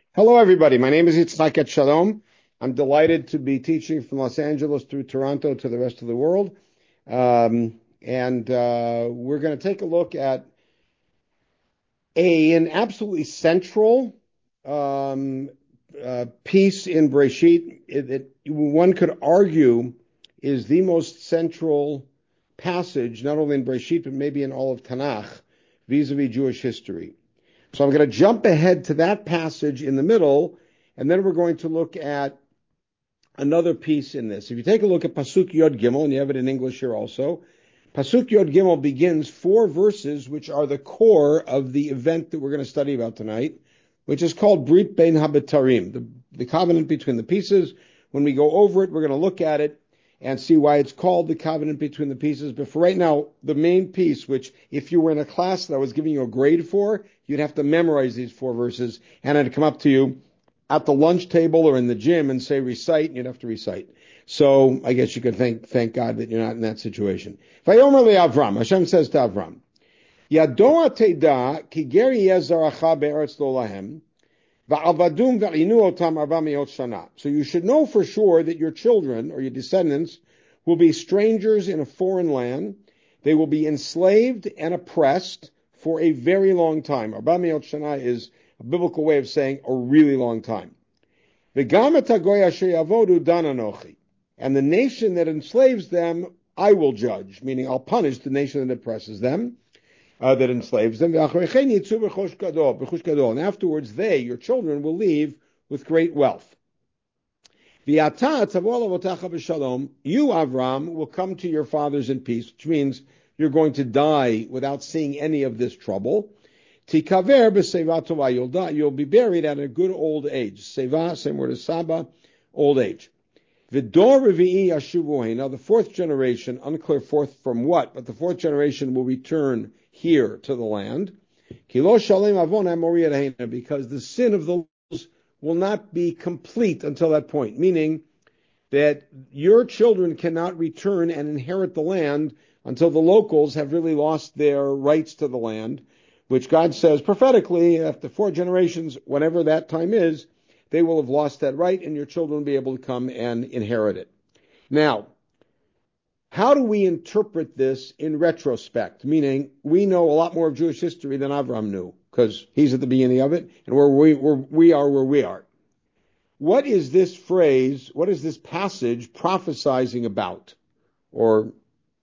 Hello, everybody. My name is Yitzchak Shalom. I'm delighted to be teaching from Los Angeles through Toronto to the rest of the world. And we're going to take a look at an absolutely central piece in Breshit that one could argue is the most central passage, not only in Breshit, but maybe in all of Tanakh, vis-a-vis Jewish history. So I'm going to jump ahead to that passage in the middle, and then we're going to look at another piece in this. If you take a look at Pasuk Yod Gimel, and you have it in English here also, Pasuk Yod Gimel begins 4 verses, which are the core of the event that we're going to study about tonight, which is called Brit Bein HaBetarim, the covenant between the pieces. When we go over it, we're going to look at it and see why it's called the covenant between the pieces. But for right now, the main piece, which if you were in a class that I was giving you a grade for, you'd have to memorize these 4 verses, and I'd come up to you at the lunch table or in the gym and say recite, and you'd have to recite. So I guess you could thank God that you're not in that situation. Vayomer le Avram, Hashem says to Avram, Yadoa teda ki ger yezaracha be'eretz lo lahem, va'avadum ve'inu otam 400 shana. So you should know for sure that your children or your descendants will be strangers in a foreign land. They will be enslaved and oppressed for a very long time. 400 shana is a biblical way of saying a really long time. V'gam et hagoy asher yavodu dan anochi. And the nation that enslaves them, I will judge, meaning I'll punish the nation that oppresses them, that enslaves them. And afterwards they, your children, will leave with great wealth. You, Avram, will come to your fathers in peace, which means you're going to die without seeing any of this trouble. You'll be buried at a good old age. Seva, same word as Saba, old age. V'dor revi'i yashuvuhi. Now the 4th generation, unclear fourth from what, but the 4th generation will return here to the land. Kilo shalem avon amoriyah, because the sin of those will not be complete until that point, meaning that your children cannot return and inherit the land until the locals have really lost their rights to the land, which God says prophetically, after 4 generations, whenever that time is, they will have lost that right, and your children will be able to come and inherit it. Now, how do we interpret this in retrospect? Meaning, we know a lot more of Jewish history than Avram knew, because he's at the beginning of it, and we are where we are. What is this phrase, what is this passage prophesizing about, or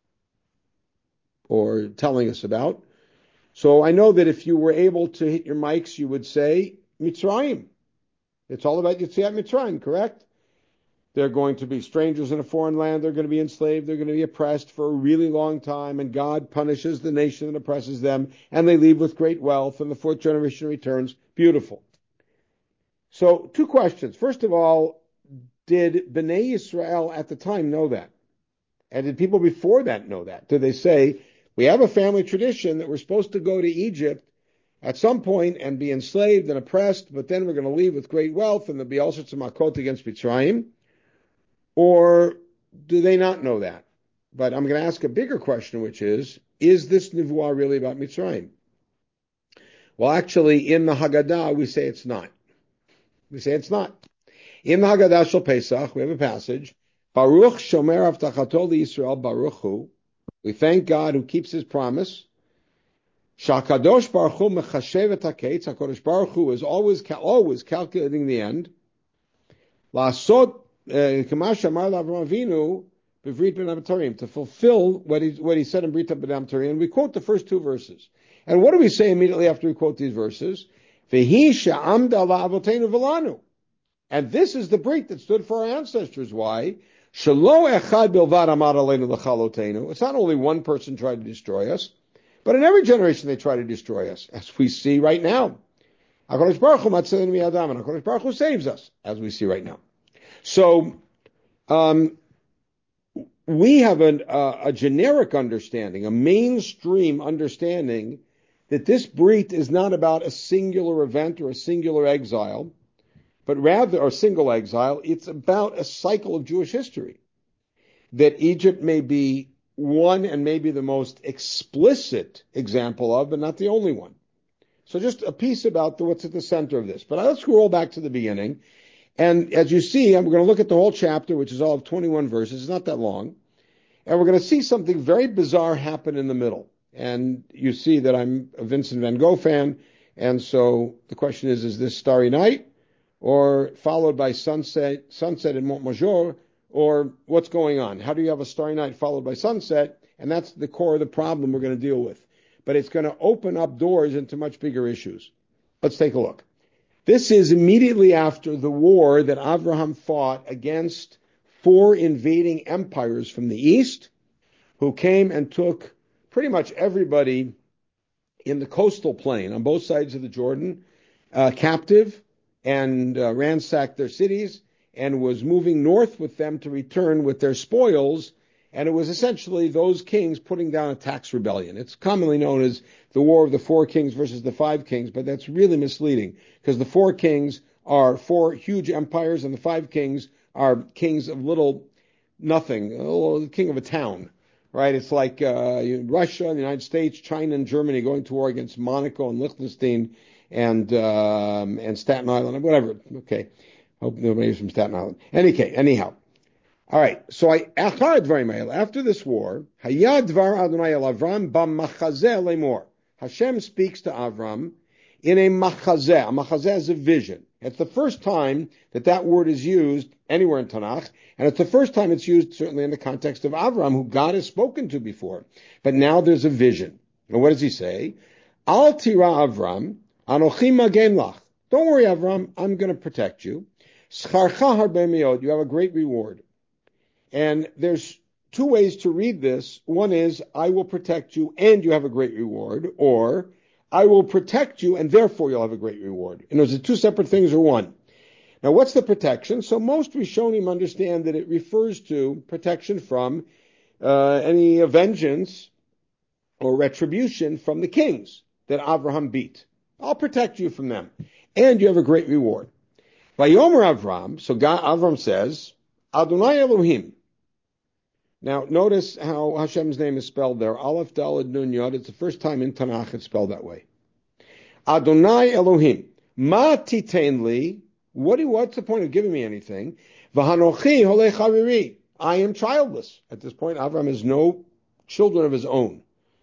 telling us about? So I know that if you were able to hit your mics, you would say, Mitzrayim. It's all about Yetziat Mitzrayim, correct? They're going to be strangers in a foreign land. They're going to be enslaved. They're going to be oppressed for a really long time. And God punishes the nation that oppresses them. And they leave with great wealth. And the 4th generation returns. Beautiful. So 2 questions. First of all, did Bnei Yisrael at the time know that? And did people before that know that? Did they say, we have a family tradition that we're supposed to go to Egypt at some point and be enslaved and oppressed, but then we're going to leave with great wealth and there'll be all sorts of makot against Mitzrayim? Or do they not know that? But I'm going to ask a bigger question, which is this Nevuah really about Mitzrayim? Well, actually, in the Haggadah, we say it's not. We say it's not. In the Haggadah Shel Pesach, we have a passage, Baruch Shomer Avtachato Yisrael Baruch Hu. We thank God who keeps his promise. Shakadosh Baruch Hu mechashev et haketz. HaKadosh Baruch Hu is always calculating the end. Lasot k'ma shamar l'Avraham Avinu b'Brit ben HaBetarim, to fulfill what he said in Brit ben HaBetarim. And we quote the first 2 verses. And what do we say immediately after we quote these verses? V'hi she'amda la'avotenu v'lanu. And this is the Brit that stood for our ancestors. Why? Shelo echad bilvad amad aleinu l'chalotenu. It's not only one person tried to destroy us, but in every generation they try to destroy us, as we see right now. HaKadosh Baruch Hu matzilenu mi'adam, and HaKadosh Baruch Hu saves us, as we see right now. So, we have a generic understanding, a mainstream understanding, that this Brit is not about a singular event or a singular exile, but rather, or single exile, it's about a cycle of Jewish history. That Egypt may be one and maybe the most explicit example of, but not the only one. So just a piece about what's at the center of this. But let's scroll back to the beginning. And as you see, we're going to look at the whole chapter, which is all of 21 verses. It's not that long. And we're going to see something very bizarre happen in the middle. And you see that I'm a Vincent van Gogh fan. And so the question is this Starry Night or followed by sunset in Montmajour, or what's going on? How do you have a Starry Night followed by sunset? And that's the core of the problem we're going to deal with. But it's going to open up doors into much bigger issues. Let's take a look. This is immediately after the war that Avraham fought against 4 invading empires from the east, who came and took pretty much everybody in the coastal plain on both sides of the Jordan captive and ransacked their cities and was moving north with them to return with their spoils. And it was essentially those kings putting down a tax rebellion. It's commonly known as the War of the 4 Kings versus the 5 Kings, but that's really misleading because the 4 kings are 4 huge empires and the 5 kings are kings of little nothing, the king of a town, right? It's like Russia, the United States, China, and Germany going to war against Monaco and Liechtenstein and Staten Island, whatever. Okay, hope nobody's from Staten Island. Anyhow. All right, so after this war, Hashem speaks to Avram in a machazeh. A machazeh is a vision. It's the first time that word is used anywhere in Tanakh, and it's the first time it's used certainly in the context of Avram, who God has spoken to before. But now there's a vision. And what does he say? Al tira Avram, anochi magen lach. Don't worry, Avram, I'm going to protect you. Scharcha harbe meod. You have a great reward. And there's 2 ways to read this. One is, I will protect you and you have a great reward, or I will protect you and therefore you'll have a great reward. And those are 2 separate things or one. Now, what's the protection? So most Rishonim understand that it refers to protection from any vengeance or retribution from the kings that Avraham beat. I'll protect you from them. And you have a great reward. Vayomer Avram, so Avram says, Adonai Elohim. Now, notice how Hashem's name is spelled there. Aleph, Daled, Nun, Yod. It's the first time in Tanakh it's spelled that way. Adonai Elohim. Ma titein li. What's the point of giving me anything? V'hanochi holei chariri. I am childless. At this point, Avram has no children of his own.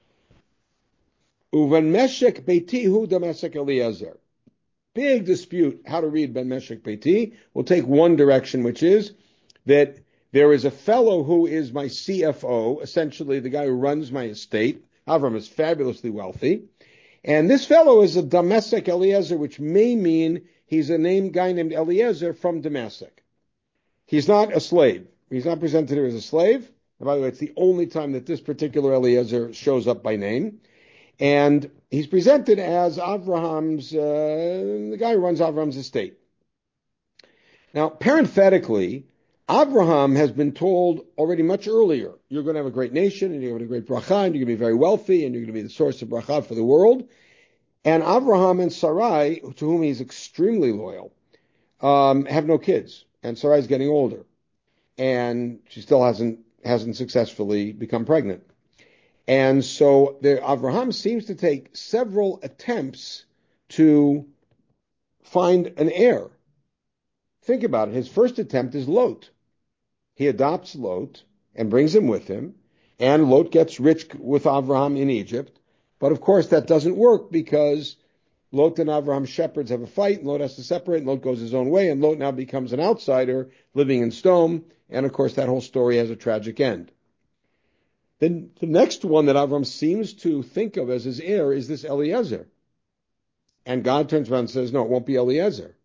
Uven meshek beiti hu damesek Eliezer. Big dispute how to read Ben Meshek Beiti. We'll take one direction, which is that there is a fellow who is my CFO, essentially the guy who runs my estate. Avram is fabulously wealthy. And this fellow is a Damasek Eliezer, which may mean he's a guy named Eliezer from Damascus. He's not a slave. He's not presented here as a slave. And by the way, it's the only time that this particular Eliezer shows up by name. And he's presented as Avraham's, the guy who runs Avraham's estate. Now, parenthetically, Avraham has been told already much earlier, you're going to have a great nation, and you're going to have a great bracha, and you're going to be very wealthy, and you're going to be the source of bracha for the world. And Avraham and Sarai, to whom he's extremely loyal, have no kids. And Sarai's getting older. And she still hasn't successfully become pregnant. And so Avraham seems to take several attempts to find an heir. Think about it. His first attempt is Lot. He adopts Lot and brings him with him, and Lot gets rich with Avraham in Egypt. But of course that doesn't work because Lot and Avraham shepherds have a fight, and Lot has to separate, and Lot goes his own way, and Lot now becomes an outsider living in Sodom, and of course that whole story has a tragic end. Then the next one that Avraham seems to think of as his heir is this Eliezer. And God turns around and says, no, it won't be Eliezer.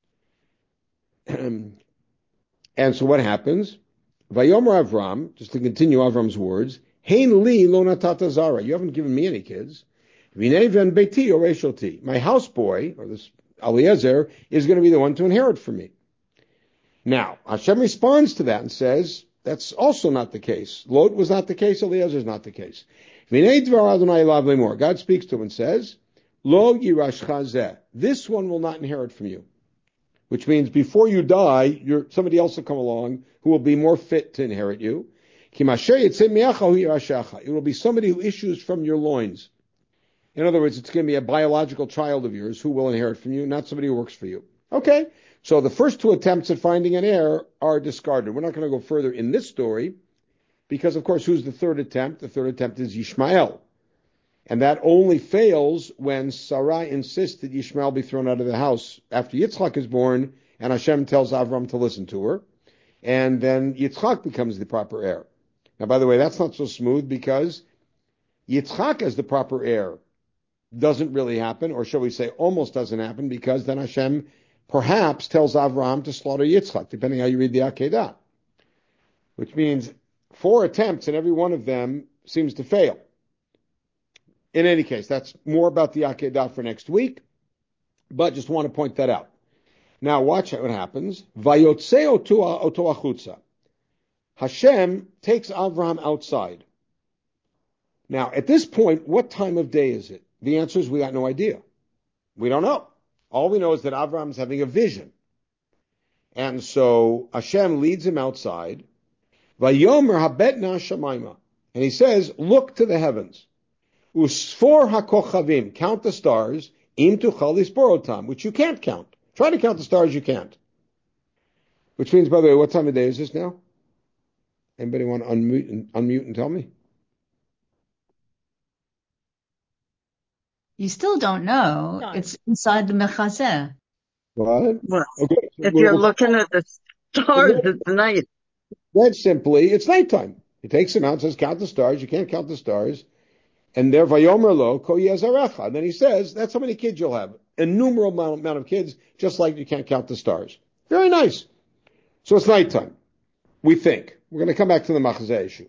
And so what happens? Vayomer Avram, just to continue Avram's words, Hein li lo natata zara. You haven't given me any kids. V'nei ven beiti oreshoti. My houseboy, or this Eliezer, is going to be the one to inherit from me. Now, Hashem responds to that and says, that's also not the case. Lot was not the case, Eliezer is not the case. V'nei dvar Adonai elav lemor. God speaks to him and says, Lo yirashcha zeh. This one will not inherit from you. Which means before you die, somebody else will come along who will be more fit to inherit you. It will be somebody who issues from your loins. In other words, it's going to be a biological child of yours who will inherit from you, not somebody who works for you. Okay, so the first two attempts at finding an heir are discarded. We're not going to go further in this story because, of course, who's the third attempt? The third attempt is Yishmael. And that only fails when Sarah insists that Yishmael be thrown out of the house after Yitzchak is born, and Hashem tells Avram to listen to her. And then Yitzchak becomes the proper heir. Now, by the way, that's not so smooth because Yitzchak as the proper heir doesn't really happen, or shall we say almost doesn't happen, because then Hashem perhaps tells Avraham to slaughter Yitzchak, depending how you read the Akedah. Which means 4 attempts and every one of them seems to fail. In any case, that's more about the Akedah for next week, but just want to point that out. Now watch what happens. Vayotzeo oto achutza. Hashem takes Avraham outside. Now, at this point, what time of day is it? The answer is we got no idea. We don't know. All we know is that Avram's having a vision. And so Hashem leads him outside. Vayomer habetna shamayma. And he says, look to the heavens. Usfor hakochavim. Count the stars. Im tuchal lisporotam. Which you can't count. Try to count the stars, you can't. Which means, by the way, what time of day is this now? Anybody want to unmute and tell me? You still don't know. No. It's inside the mechazeh. What? Well, okay. If you're looking at the stars, it's night. That simply, it's nighttime. He takes him out and says, count the stars. You can't count the stars. And there, vayomer lo ko yezarecha. And then he says, that's how many kids you'll have. Innumerable amount of kids, just like you can't count the stars. Very nice. So it's nighttime. We think. We're going to come back to the machazeh issue.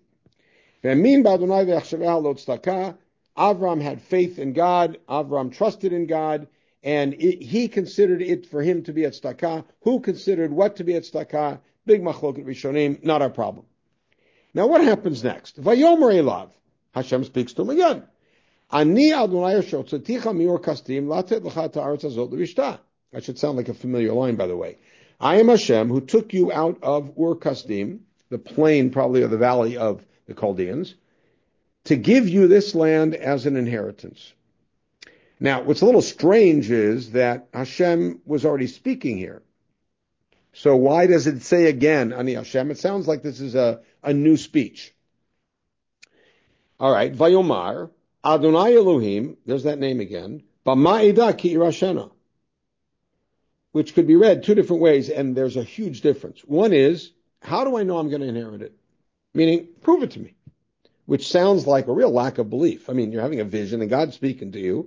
Avram had faith in God. Avram trusted in God. And he considered it for him to be at tzedakah. Who considered what to be at tzedakah? Big machloket rishonim, not our problem. Now what happens next? Vayomer elav. Hashem speaks to him again. Ani Adonai shotzaticha mior kasdim latet lecha ta'aretz hazot l'rishta. That should sound like a familiar line, by the way. I am Hashem who took you out of Ur Kasdim, the plain probably of the valley of the Chaldeans, to give you this land as an inheritance. Now, what's a little strange is that Hashem was already speaking here. So why does it say again, Ani Hashem? It sounds like this is a new speech. All right, Vayomar, Adonai Elohim, there's that name again, B'ma'ida ki irashena, which could be read 2 different ways, and there's a huge difference. One is, how do I know I'm going to inherit it? Meaning, prove it to me. Which sounds like a real lack of belief. I mean, you're having a vision, and God's speaking to you,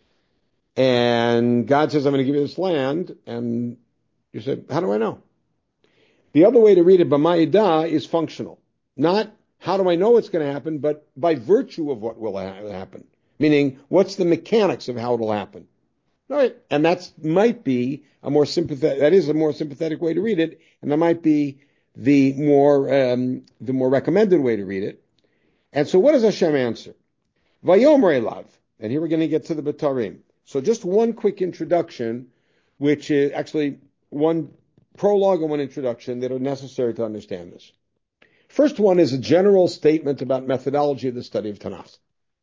and God says, I'm going to give you this land, and you say, how do I know? The other way to read it, B'ma'ida, is functional. Not, how do I know it's going to happen, but by virtue of what will happen. Meaning, what's the mechanics of how it'll happen? All right, and that might be a more sympathetic way to read it, and that might be the more recommended way to read it. And so what does Hashem answer? Vayomer elav. And here we're going to get to the Batarim. So just one quick introduction, which is actually one prologue and one introduction that are necessary to understand this. First one is a general statement about methodology of the study of Tanakh.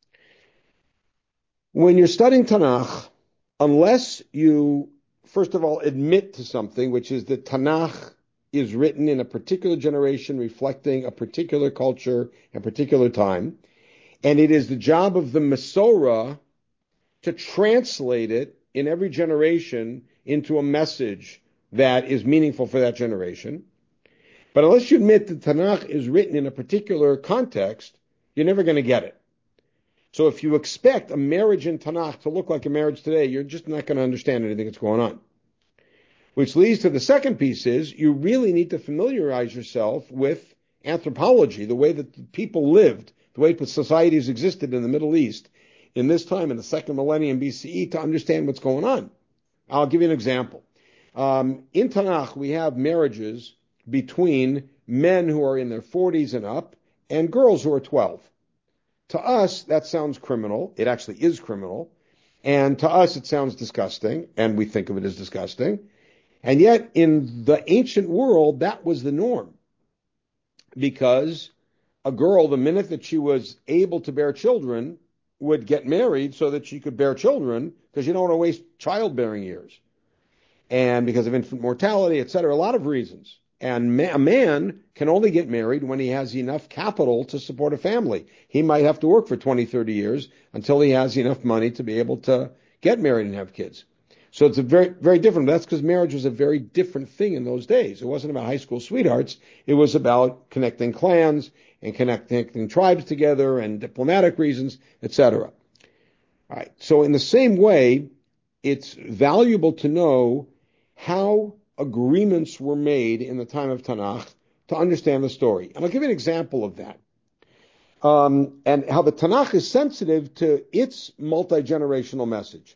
When you're studying Tanakh, unless you, first of all, admit to something, which is that Tanakh is written in a particular generation reflecting a particular culture and particular time, and it is the job of the Masorah to translate it in every generation into a message that is meaningful for that generation. But unless you admit that Tanakh is written in a particular context, you're never going to get it. So if you expect a marriage in Tanakh to look like a marriage today, you're just not going to understand anything that's going on. Which leads to the second piece is you really need to familiarize yourself with anthropology, the way that people lived, the way societies existed in the Middle East in this time, in the 2nd millennium BCE, to understand what's going on. I'll give you an example. In Tanakh, we have marriages between men who are in their 40s and up and girls who are 12. To us, that sounds criminal. It actually is criminal. And to us, it sounds disgusting, and we think of it as disgusting. And yet, in the ancient world, that was the norm. Because a girl, the minute that she was able to bear children, would get married so that she could bear children, because you don't want to waste childbearing years. And because of infant mortality, et cetera, a lot of reasons. And a man can only get married when he has enough capital to support a family. He might have to work for 20, 30 years until he has enough money to be able to get married and have kids. So it's a very, very different. That's because marriage was a very different thing in those days. It wasn't about high school sweethearts. It was about connecting clans and connecting tribes together and diplomatic reasons, etc. All right. So in the same way, it's valuable to know how agreements were made in the time of Tanakh to understand the story. And I'll give you an example of that. And how the Tanakh is sensitive to its multi-generational message.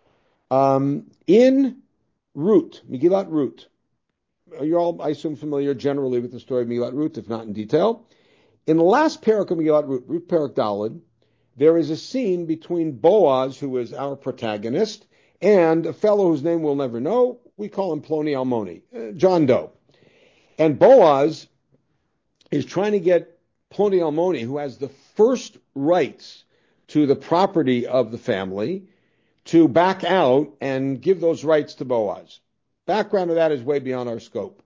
In Ruth, Megillat Ruth, you're all, I assume, familiar generally with the story of Megillat Ruth, if not in detail. In the last parak of Megillat Ruth, Ruth Parak Daled, there is a scene between Boaz, who is our protagonist, and a fellow whose name we'll never know. We call him Ploni Almoni, John Doe. And Boaz is trying to get Ploni Almoni, who has the first rights to the property of the family, to back out and give those rights to Boaz. Background of that is way beyond our scope.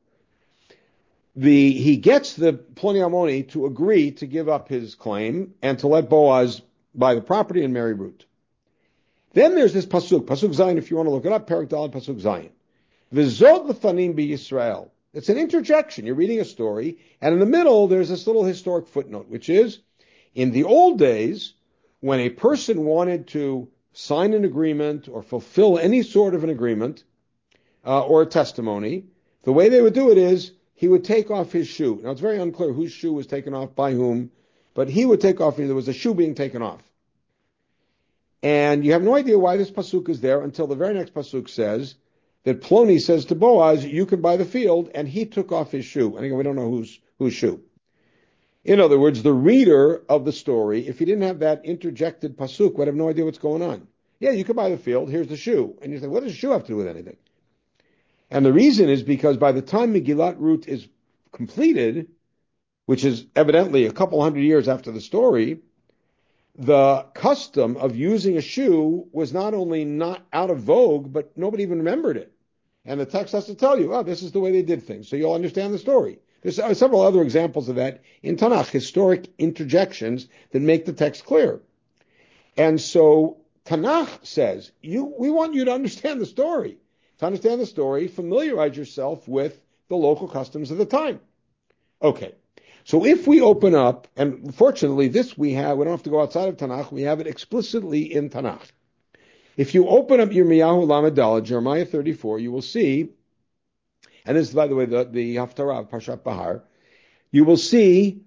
He gets the Ploni Almoni to agree to give up his claim and to let Boaz buy the property and marry Ruth. Then there's this Pasuk Zayin, if you want to look it up, Parak Daled, Pasuk Zayin. V'zot l'fanim b'Yisrael. It's an interjection. You're reading a story, and in the middle there's this little historic footnote, which is, in the old days, when a person wanted to sign an agreement or fulfill any sort of an agreement or a testimony, the way they would do it is he would take off his shoe. Now, it's very unclear whose shoe was taken off by whom, but he would take off, there was a shoe being taken off. And you have no idea why this pasuk is there until the very next pasuk says that Ploni says to Boaz, you can buy the field, and he took off his shoe. And again, we don't know whose shoe. In other words, the reader of the story, if he didn't have that interjected pasuk, would have no idea what's going on. Yeah, you can buy the field, here's the shoe. And you say, what does the shoe have to do with anything? And the reason is because by the time Megillat Ruth is completed, which is evidently a couple hundred years after the story, the custom of using a shoe was not only not out of vogue, but nobody even remembered it. And the text has to tell you, this is the way they did things, so you'll understand the story. There's several other examples of that in Tanakh, historic interjections that make the text clear. And so Tanakh says, we want you to understand the story. To understand the story, familiarize yourself with the local customs of the time. Okay. So if we open up, and fortunately we don't have to go outside of Tanakh, we have it explicitly in Tanakh. If you open up Yirmiyahu Lamed Daled, Jeremiah 34, you will see, and this is, by the way, the Haftarah of Parshat Bahar, you will see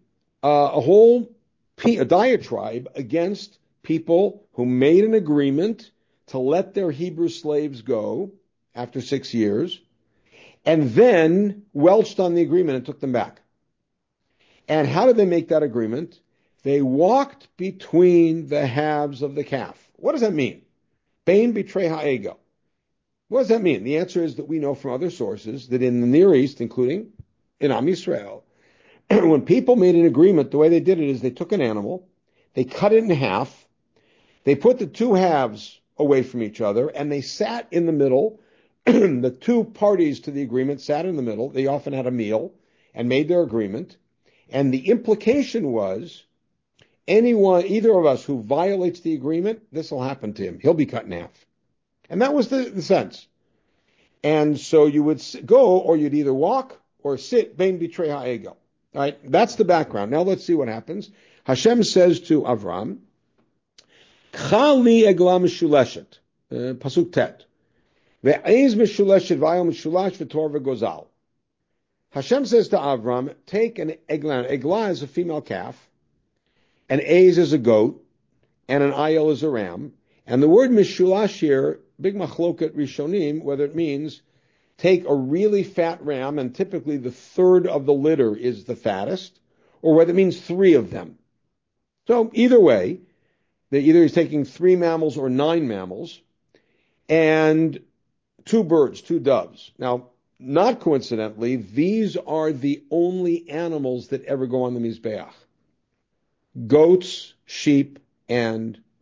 a diatribe against people who made an agreement to let their Hebrew slaves go after 6 years, and then welched on the agreement and took them back. And how did they make that agreement? They walked between the halves of the calf. What does that mean? Bein bitrei ha'ego. What does that mean? The answer is that we know from other sources that in the Near East, including in Am Yisrael, when people made an agreement, the way they did it is they took an animal, they cut it in half, they put the two halves away from each other, and they sat in the middle. The two parties to the agreement sat in the middle. They often had a meal and made their agreement. And the implication was, either of us who violates the agreement, this will happen to him. He'll be cut in half. And that was the sense. And so you would go, or you'd either walk or sit, bein bitrei ha'ego. All right, that's the background. Now let's see what happens. Hashem says to Avram, Chal li eglah meshuleshet, pasuk tet, ve'ez meshuleshet v'ayil meshulash v'tor v'gozal. Hashem says to Avram, take an eglah. Eglah is a female calf, an ez is a goat, and an ayil is a ram. And the word mishulash here, big machloket rishonim, whether it means take a really fat ram, and typically the third of the litter is the fattest, or whether it means 3 of them. So either way, either he's taking 3 mammals or 9 mammals, and 2 birds, 2 doves. Now, not coincidentally, these are the only animals that ever go on the Mizbeach. Goats, sheep, and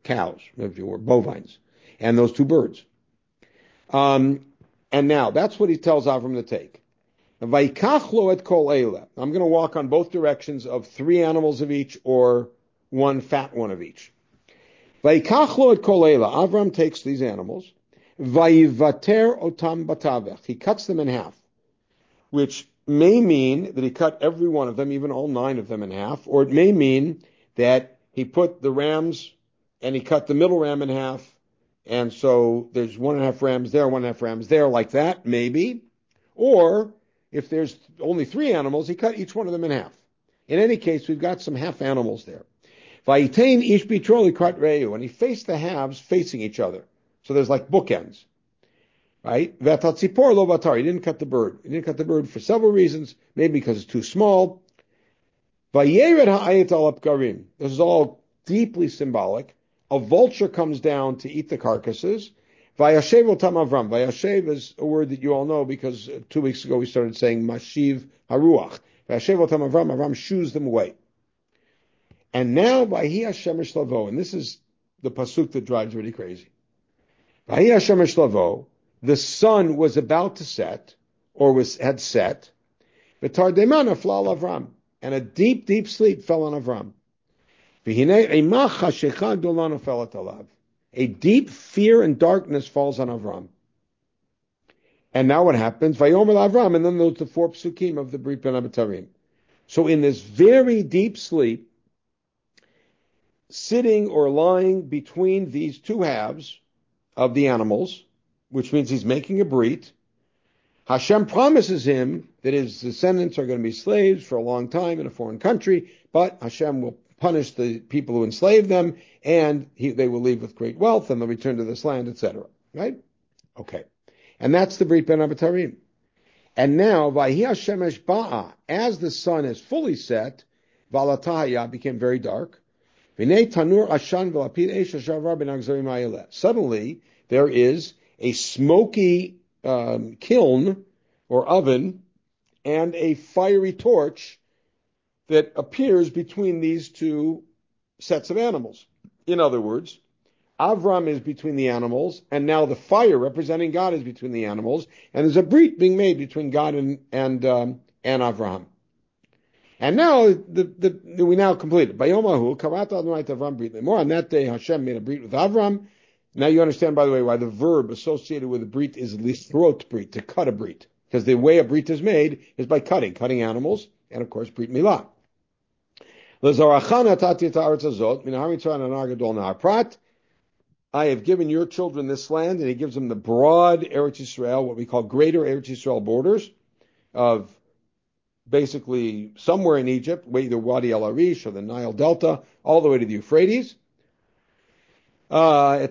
cows, if you were, bovines, and those 2 birds. And now, that's what he tells Avram to take. Vaikach lo et kol eila. I'm going to walk on both directions of 3 animals of each or 1 fat one of each. Vaikach lo et kol eila. Avram takes these animals. Vayivater otam batavech. He cuts them in half, which may mean that he cut every one of them, even all 9 of them in half, or it may mean that he put the rams and he cut the middle ram in half, and so there's 1.5 rams there, 1.5 rams there, like that, maybe. Or if there's only 3 animals, he cut each one of them in half. In any case, we've got some half animals there. Vayitain ish bitroli krat reu, and he faced the halves facing each other. So there's like bookends. Right? V'atatzipor lo batar. He didn't cut the bird. He didn't cut the bird for several reasons. Maybe because it's too small. Vayered ha'ayet al apkarim. This is all deeply symbolic. A vulture comes down to eat the carcasses. Vayashev otam Avram. Vayashev is a word that you all know because 2 weeks ago we started saying mashiv haruach. Vayashev otam Avram. Avram shoos them away. And now vahi Hashem shlavo. And this is the pasuk that drives really crazy. Vahi Hashem shlavo. The sun was about to set, or had set. V'tardemana flal Avram, and a deep, deep sleep fell on Avram. A deep fear and darkness falls on Avram. And now what happens? Vayomer Avram, and then those the 4 psukim of the Brit Ben Abatarim. So in this very deep sleep, sitting or lying between these 2 halves of the animals, which means he's making a brit, Hashem promises him that his descendants are going to be slaves for a long time in a foreign country, but Hashem will punish the people who enslaved them, and they will leave with great wealth, and they'll return to this land, etc. Right? Okay. And that's the Brit Ben Abatarim. And now, Vahi Hashemesh Ba'a, as the sun is fully set, Valatahaya became very dark. Suddenly, there is a smoky kiln or oven and a fiery torch that appears between these 2 sets of animals. In other words, Avram is between the animals, and now the fire representing God is between the animals, and there's a brit being made between God and Avram. And now we now complete it. Bayomahu karata Adonai Avram brit lemor. On that day, Hashem made a brit with Avram. Now you understand, by the way, why the verb associated with a brit is lisrot brit, to cut a brit. Because the way a brit is made is by cutting animals, and of course, brit milah. I have given your children this land, and he gives them the broad Eretz Yisrael, what we call greater Eretz Yisrael borders, of basically somewhere in Egypt, either Wadi El Arish or the Nile Delta, all the way to the Euphrates. So 10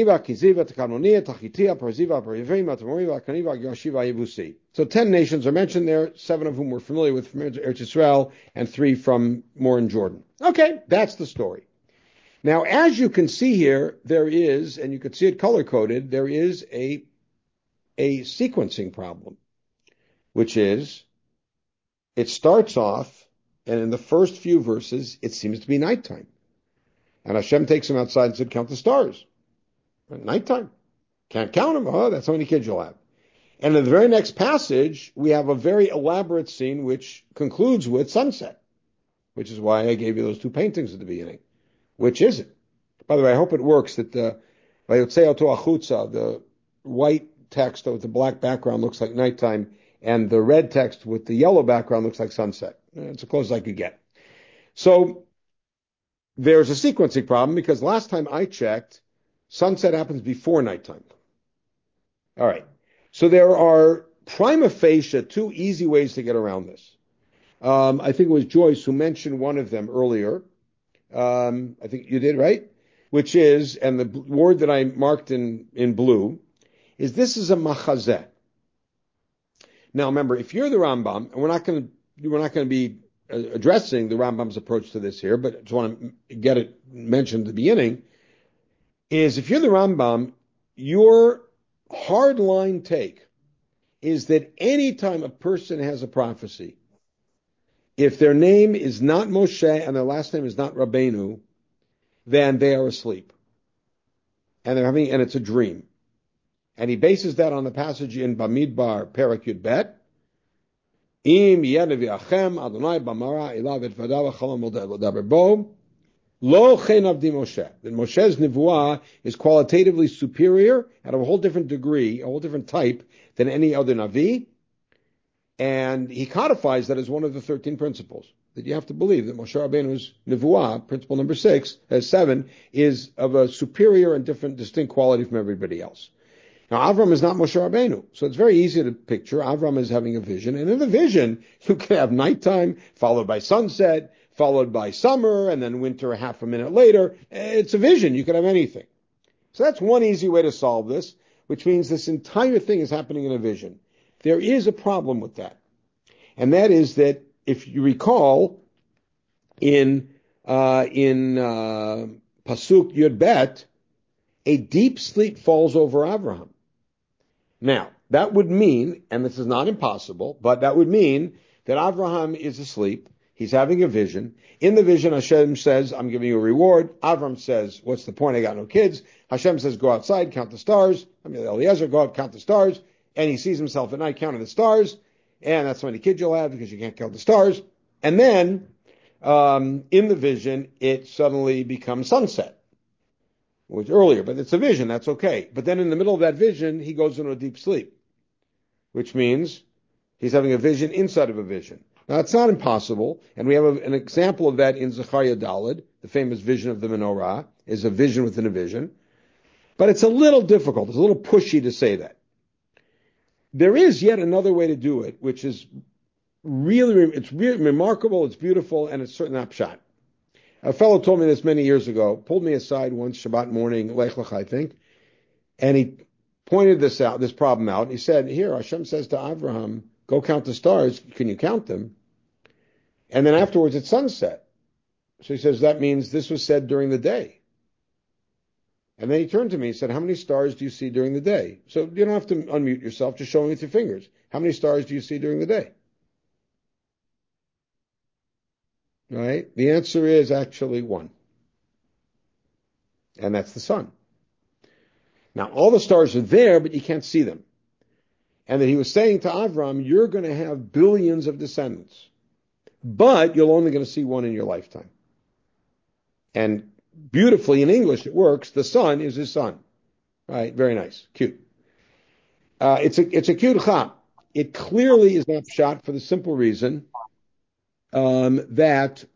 nations are mentioned there, 7 of whom we're familiar with from Eretz Yisrael, and 3 from more in Jordan. Okay, that's the story. Now, as you can see here, there is, and you can see it color-coded, there is a sequencing problem, which is, it starts off, and in the first few verses, it seems to be nighttime. And Hashem takes him outside and said, count the stars. At nighttime. Can't count them. Oh, that's how many kids you'll have. And in the very next passage, we have a very elaborate scene which concludes with sunset, which is why I gave you those 2 paintings at the beginning. Which is it? By the way, I hope it works that the white text with the black background looks like nighttime, and the red text with the yellow background looks like sunset. It's as close as I could get. So, there's a sequencing problem because last time I checked, sunset happens before nighttime. All right. So there are prima facie 2 easy ways to get around this. I think it was Joyce who mentioned one of them earlier. I think you did, right? Which is, and the word that I marked in blue, is this is a machazeh. Now remember, if you're the Rambam, and we're not going to be addressing the Rambam's approach to this here, but I just want to get it mentioned at the beginning, is if you're the Rambam, your hardline take is that any time a person has a prophecy, if their name is not Moshe and their last name is not Rabbeinu, then they are asleep. and it's a dream. And he bases that on the passage in Bamidbar Perak Yud Bet. Im Yedevichem Adonai Bamara Ilav et Vadav Chalam Odaber Bo. Lo Chen Avdi Moshe. That Moshe's Nevuah is qualitatively superior at a whole different degree, a whole different type than any other Navi. And he codifies that as one of the 13 principles that you have to believe that Moshe Rabbeinu's Nevuah, principle number 7, is of a superior and different, distinct quality from everybody else. Now, Avram is not Moshe Rabbeinu, so it's very easy to picture Avram as having a vision, and in the vision, you can have nighttime, followed by sunset, followed by summer, and then winter a half a minute later. It's a vision. You could have anything. So that's one easy way to solve this, which means this entire thing is happening in a vision. There is a problem with that, and that is that if you recall, in Pasuk Yud Bet, a deep sleep falls over Avraham. Now, that would mean, and this is not impossible, but that would mean that Avraham is asleep. He's having a vision. In the vision, Hashem says, I'm giving you a reward. Avram says, what's the point? I got no kids. Hashem says, go outside, count the stars. Eliezer, go out, count the stars. And he sees himself at night counting the stars. And that's how many kids you'll have because you can't count the stars. And then, in the vision, it suddenly becomes sunset. It was earlier, but it's a vision, that's okay. But then in the middle of that vision, he goes into a deep sleep, which means he's having a vision inside of a vision. Now, it's not impossible, and we have an example of that in Zechariah Daled, the famous vision of the menorah, is a vision within a vision. But it's a little difficult, it's a little pushy to say that. There is yet another way to do it, which is it's really remarkable, it's beautiful, and it's certainly not pshat. A fellow told me this many years ago, pulled me aside once Shabbat morning, Lech Lech, I think, and he pointed this problem out. He said, here, Hashem says to Avraham, go count the stars. Can you count them? And then afterwards it's sunset. So he says, that means this was said during the day. And then he turned to me and said, how many stars do you see during the day? So you don't have to unmute yourself, just show me with your fingers. How many stars do you see during the day? Right? The answer is actually one. And that's the sun. Now, all the stars are there, but you can't see them. And that he was saying to Avram, you're going to have billions of descendants, but you're only going to see one in your lifetime. And beautifully in English, it works. The sun is his son. Right? Very nice. Cute. It's a cute chap. It clearly is not shot for the simple reason that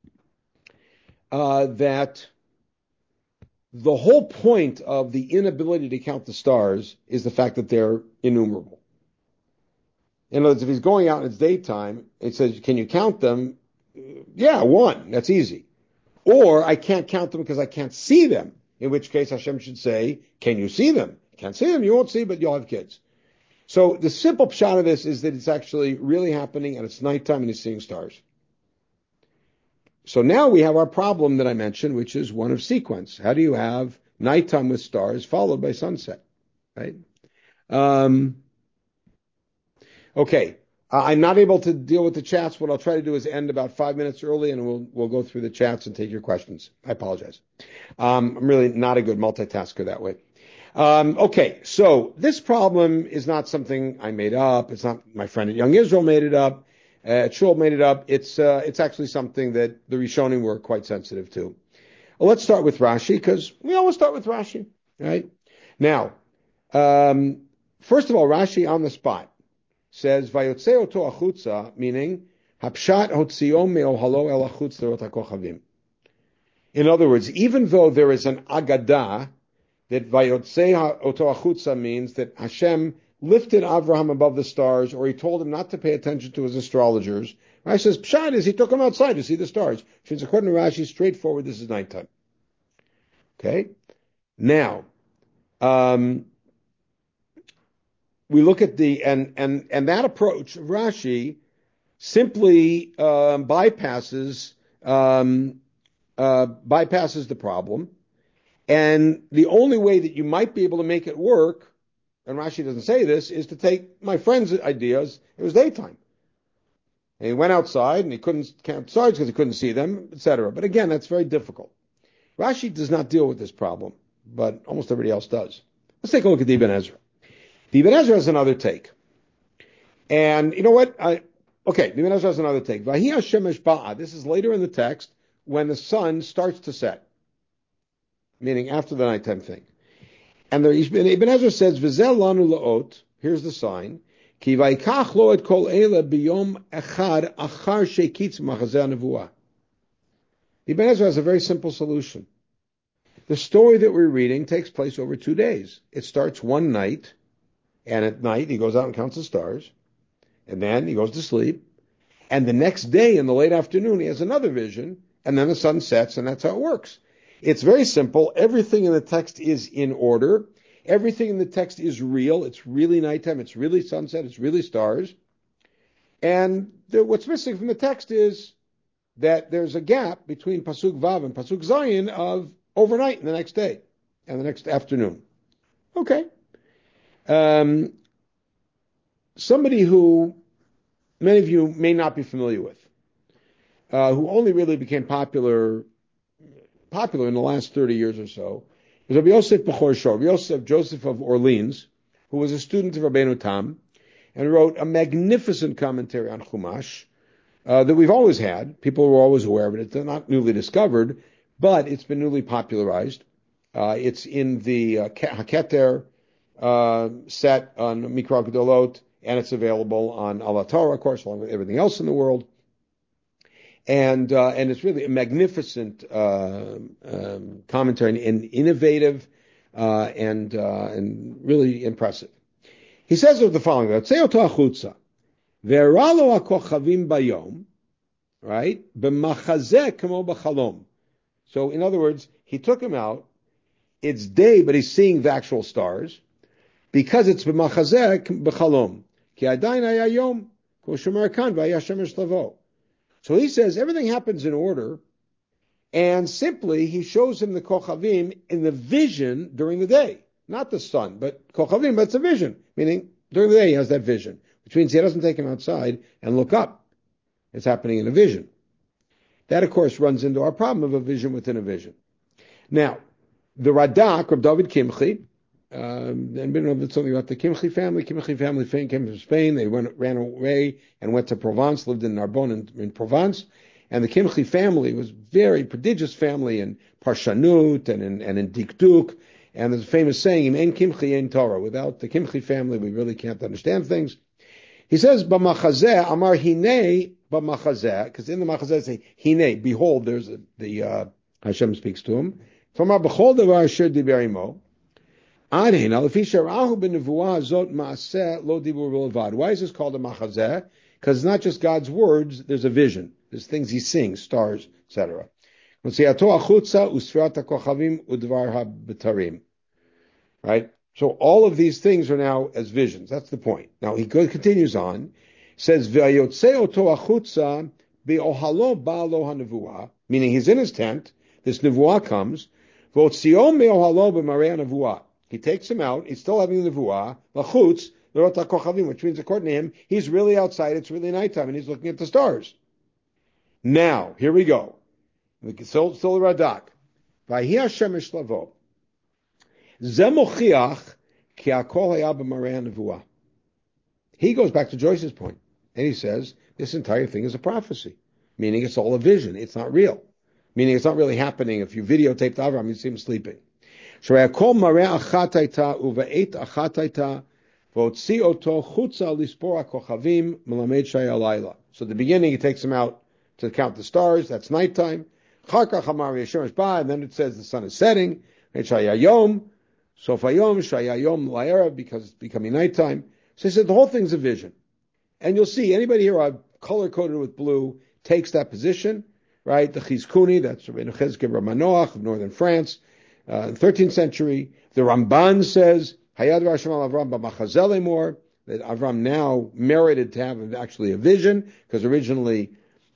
the whole point of the inability to count the stars is the fact that they're innumerable. In other words, if he's going out in it's daytime, it says, can you count them? Yeah, one. That's easy. Or I can't count them because I can't see them, in which case Hashem should say, can you see them? You can't see them, you won't see, but you'll have kids. So the simple pshat of this is that it's actually really happening and it's nighttime and he's seeing stars. So now we have our problem that I mentioned, which is one of sequence. How do you have nighttime with stars followed by sunset? Right? Okay. I'm not able to deal with the chats. What I'll try to do is end about 5 minutes early, and we'll go through the chats and take your questions. I apologize. I'm really not a good multitasker that way. Okay, so this problem is not something I made up. It's not my friend at Young Israel made it up. Shul made it up. It's actually something that the Rishonim were quite sensitive to. Well, let's start with Rashi, because we always start with Rashi, right? Now, first of all, Rashi on the spot says, Vayotzei oto achutza, meaning, Hapshat hotzio me'ohalo el achutz lerot hakochavim. In other words, even though there is an agadah, that Vayotzei oto achutza means that Hashem lifted Avraham above the stars, or he told him not to pay attention to his astrologers. Rashi says, Pshat is he took him outside to see the stars. Which is, according to Rashi, straightforward, this is nighttime. Okay? Now, we look at and that approach of Rashi simply bypasses the problem. And the only way that you might be able to make it work, and Rashi doesn't say this, is to take my friend's ideas. It was daytime. And he went outside and he couldn't count stars because he couldn't see them, etc. But again, that's very difficult. Rashi does not deal with this problem. but almost everybody else does. Let's take a look at the Ibn Ezra. The Ibn Ezra has another take. And you know what? The Ibn Ezra has another take. Vahi Hashemesh ba'a. This is later in the text when the sun starts to set, meaning after the nighttime thing. And Ibn Ezra says, V'zel lanu la'ot, here's the sign, Ki vayikach lo et kol eila biyom echad achar shekitz machazeh nevuah. Ibn Ezra has a very simple solution. The story that we're reading takes place over 2 days. It starts one night, and at night he goes out and counts the stars, and then he goes to sleep, and the next day in the late afternoon he has another vision, and then the sun sets, and that's how it works. It's very simple. Everything in the text is in order. Everything in the text is real. It's really nighttime. It's really sunset. It's really stars. And what's missing from the text is that there's a gap between Pasuk Vav and Pasuk Zayin of overnight and the next day and the next afternoon. Okay. Somebody who many of you may not be familiar with, who only really became popular in the last 30 years or so, is Rabbi Yosef Bechor Shor, Rabbi Joseph of Orleans, who was a student of Rabbeinu Tam, and wrote a magnificent commentary on Chumash that we've always had. People were always aware of it. It's not newly discovered, but it's been newly popularized. It's in the Haketer set on Mikra Gedolot, and it's available on Al Torah, of course, along with everything else in the world. And it's really a magnificent commentary and innovative and really impressive. He says the following: "Tzei ve'ralo hakochavim bayom, right? B'machazeh kamo b'chalom." So, in other words, he took him out. It's day, but he's seeing the actual stars because it's b'machazeh b'chalom. Ki adayin haya yom ko shomer kan v'haya shemesh lavo. So he says everything happens in order, and simply he shows him the Kochavim in the vision during the day. Not the sun, but Kochavim, but it's a vision. Meaning, during the day he has that vision, which means he doesn't take him outside and look up. It's happening in a vision. That, of course, runs into our problem of a vision within a vision. Now, the Radak, Reb David Kimchi, anybody know something about the Kimchi family? Kimchi family came from Spain. They ran away and went to Provence, lived in Narbonne in Provence. And the Kimchi family was a very prodigious family in Parshanut and in Dikduk. And there's a famous saying, Im ein Kimchi ein Torah. Without the Kimchi family, we really can't understand things. He says, B'machazeh, Amar Hinei B'machazeh, because in the Machazeh say, Hinei, behold, there's Hashem speaks to him. From our B'chol Devar Asher Diber Imo, why is this called a machazeh? Because it's not just God's words, there's a vision. There's things he sings, stars, etc. Right? So all of these things are now as visions. That's the point. Now he continues on, says, meaning he's in his tent, this nevuah comes, he takes him out. He's still having the nevuah. Lachutz, which means according to him, he's really outside. It's really nighttime, and he's looking at the stars. Now, here we go. Still the Radak. Vahi Hashemesh lavo. Zemochiach ki hakol haya b'marei nevuah. He goes back to Joyce's point, and he says this entire thing is a prophecy, meaning it's all a vision. It's not real, meaning it's not really happening. If you videotaped Avram, you see him sleeping. So the beginning, he takes him out to count the stars. That's nighttime. And then it says the sun is setting. Because it's becoming nighttime. So he said the whole thing's a vision. And you'll see anybody here color-coded with blue takes that position, right? The Chizkuni, that's Rabbeinu Chizkiah Bar Manoach of northern France. 13th century, the Ramban says, Hayad Hashem al Avram b'machazeh lemor, that Avram now merited to have actually a vision, because originally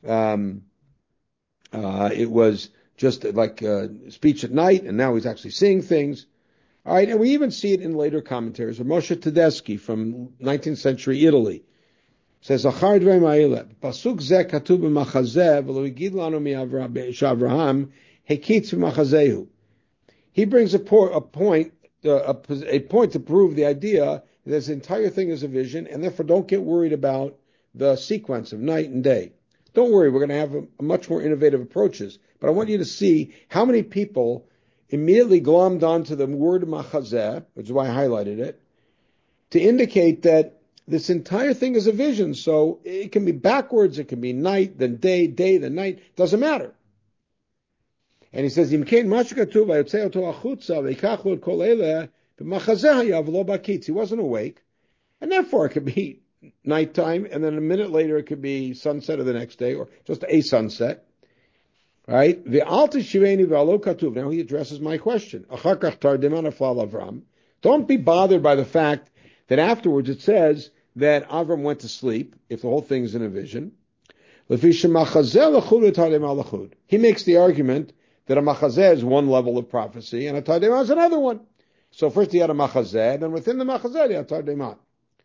it was just like speech at night, and now he's actually seeing things. All right, and we even see it in later commentaries. Moshe Tedeschi from 19th century Italy says, Achar dvei ma'ileh, pasuk zeh katuv b'machazeh, v'lo yigid lanu mi'Avraham, hekitz b'machazehu. he brings a point to prove the idea that this entire thing is a vision, and therefore don't get worried about the sequence of night and day. Don't worry, we're going to have a much more innovative approaches. But I want you to see how many people immediately glommed onto the word machazeh, which is why I highlighted it, to indicate that this entire thing is a vision. So it can be backwards, it can be night, then day, then night, doesn't matter. And he says, he wasn't awake, and therefore it could be nighttime, and then a minute later it could be sunset of the next day, or just a sunset. Right? Now he addresses my question. Don't be bothered by the fact that afterwards it says that Avram went to sleep, if the whole thing's in a vision. He makes the argument that a machazeh is one level of prophecy, and a tardema is another one. So first he had a machazeh, then within the machazeh he had tardema.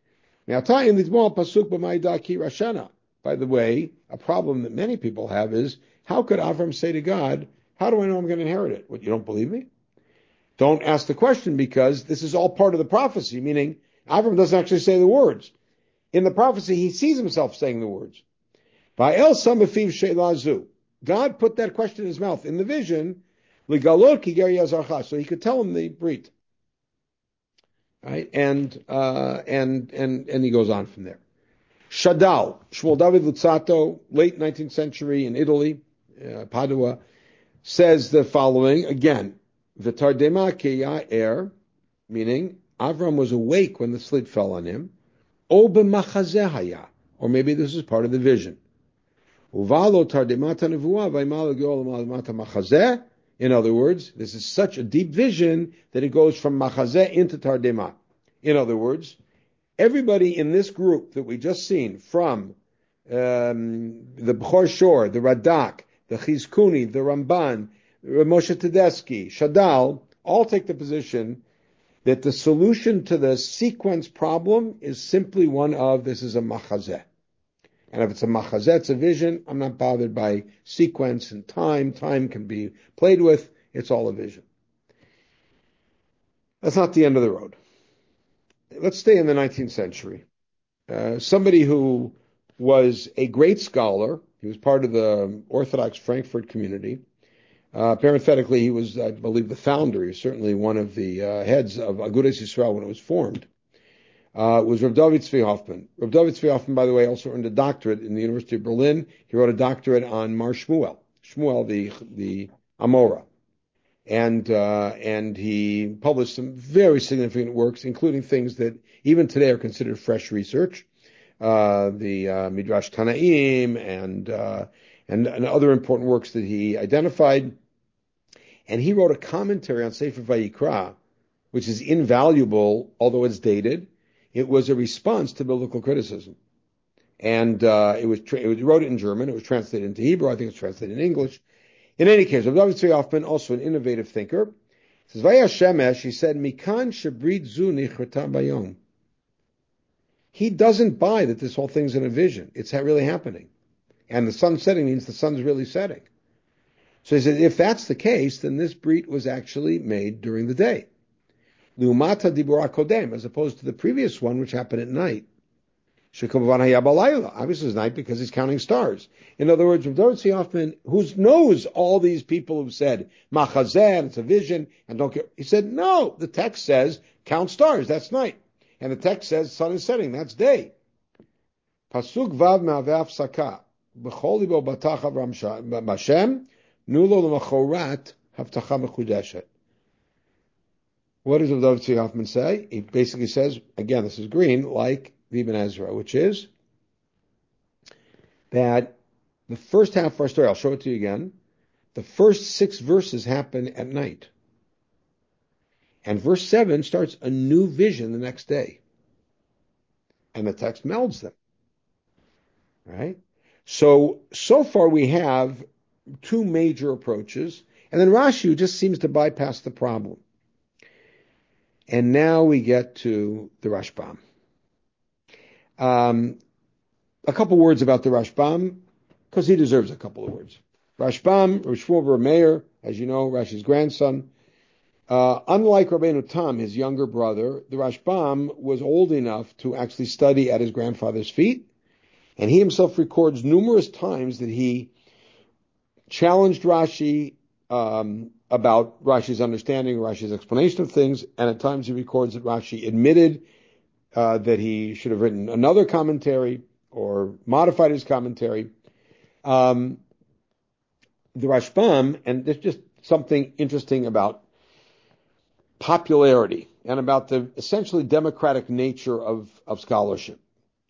By the way, a problem that many people have is, how could Avram say to God, how do I know I'm going to inherit it? What, you don't believe me? Don't ask the question, because this is all part of the prophecy, meaning Avram doesn't actually say the words. In the prophecy, he sees himself saying the words. God put that question in his mouth in the vision, so he could tell him the brit. Right? And he goes on from there. Shadal, Shmuel David Luzzatto, late 19th century in Italy, Padua, says the following, again, V'tardema keya meaning Avram was awake when the slit fell on him, o b'machazeh haya, or maybe this is part of the vision. Uvalo tardemata nevuah v'imala geol mata machazeh. In other words, this is such a deep vision that it goes from machazeh into tardema. In other words, everybody in this group that we just seen, from the Bechor Shor, the Radak, the Chizkuni, the Ramban, Moshe Tedeschi, Shadal, all take the position that the solution to the sequence problem is simply one of, this is a machazeh. And if it's a machazeh, it's a vision. I'm not bothered by sequence and time. Time can be played with. It's all a vision. That's not the end of the road. Let's stay in the 19th century. Somebody who was a great scholar, he was part of the Orthodox Frankfurt community. Parenthetically, he was, I believe, the founder. He was certainly one of the heads of Agudas Yisrael when it was formed. Was Rav David Tzvi Hoffman. Rav David Tzvi Hoffman, by the way, also earned a doctorate in the University of Berlin. He wrote a doctorate on Mar Shmuel, the Amora. And he published some very significant works, including things that even today are considered fresh research. The Midrash Tanaim and other important works that he identified. And he wrote a commentary on Sefer Vayikra, which is invaluable, although it's dated. It was a response to biblical criticism. And he wrote it in German. It was translated into Hebrew. I think it's translated in English. In any case, Rav David Tzvi Hoffman, also an innovative thinker, says, Vayashemesh, he said, Mikan Shabrit Zu Nichrata Bayom. He doesn't buy that this whole thing's in a vision. It's really happening. And the sun setting means the sun's really setting. So he said, if that's the case, then this brit was actually made during the day. L'umata dibura kodem, as opposed to the previous one, which happened at night. Shekavavan hayabalayla. Obviously it's night because he's counting stars. In other words, Rav David Tzvi Hoffman, who knows all these people who've said, machazeh, it's a vision, and don't care. He said, no, the text says, count stars, that's night. And the text says, sun is setting, that's day. Pasuk vav ma'aveh afsaka. B'chol libo batach Avram Hashem, nulo l'machorat havtacha mechudeshet. What does Rav David Tzvi Hoffman say? He basically says, again, this is green, like the Ibn Ezra, which is that the first half of our story, I'll show it to you again, the first 6 verses happen at night. And verse 7 starts a new vision the next day. And the text melds them. Right? So far we have 2 major approaches, and then Rashi just seems to bypass the problem. And now we get to the Rashbam. A couple words about the Rashbam, because he deserves a couple of words. Rashbam, Rav Shmuel bar Meir, as you know, Rashi's grandson, Unlike Rabbeinu Tam, his younger brother, the Rashbam was old enough to actually study at his grandfather's feet, and he himself records numerous times that he challenged Rashi about Rashi's understanding, Rashi's explanation of things, and at times he records that Rashi admitted that he should have written another commentary or modified his commentary. The Rashbam, and there's just something interesting about popularity and about the essentially democratic nature of scholarship.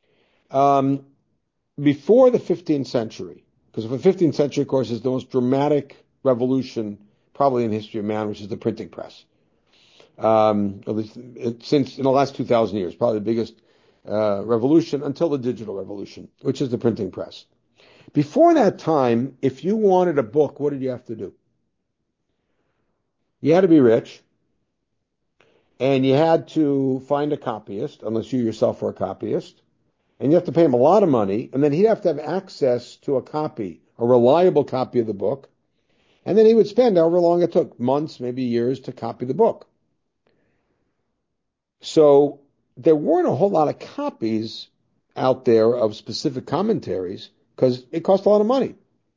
Before the 15th century, because the 15th century, of course, is the most dramatic revolution probably in the history of man, which is the printing press. At least since in the last 2,000 years, probably the biggest revolution until the digital revolution, which is the printing press. Before that time, if you wanted a book, what did you have to do? You had to be rich, and you had to find a copyist, unless you yourself were a copyist, and you have to pay him a lot of money, and then he'd have to have access to a copy, a reliable copy of the book, and then he would spend however long it took, months, maybe years, to copy the book. So there weren't a whole lot of copies out there of specific commentaries because it cost a lot of money.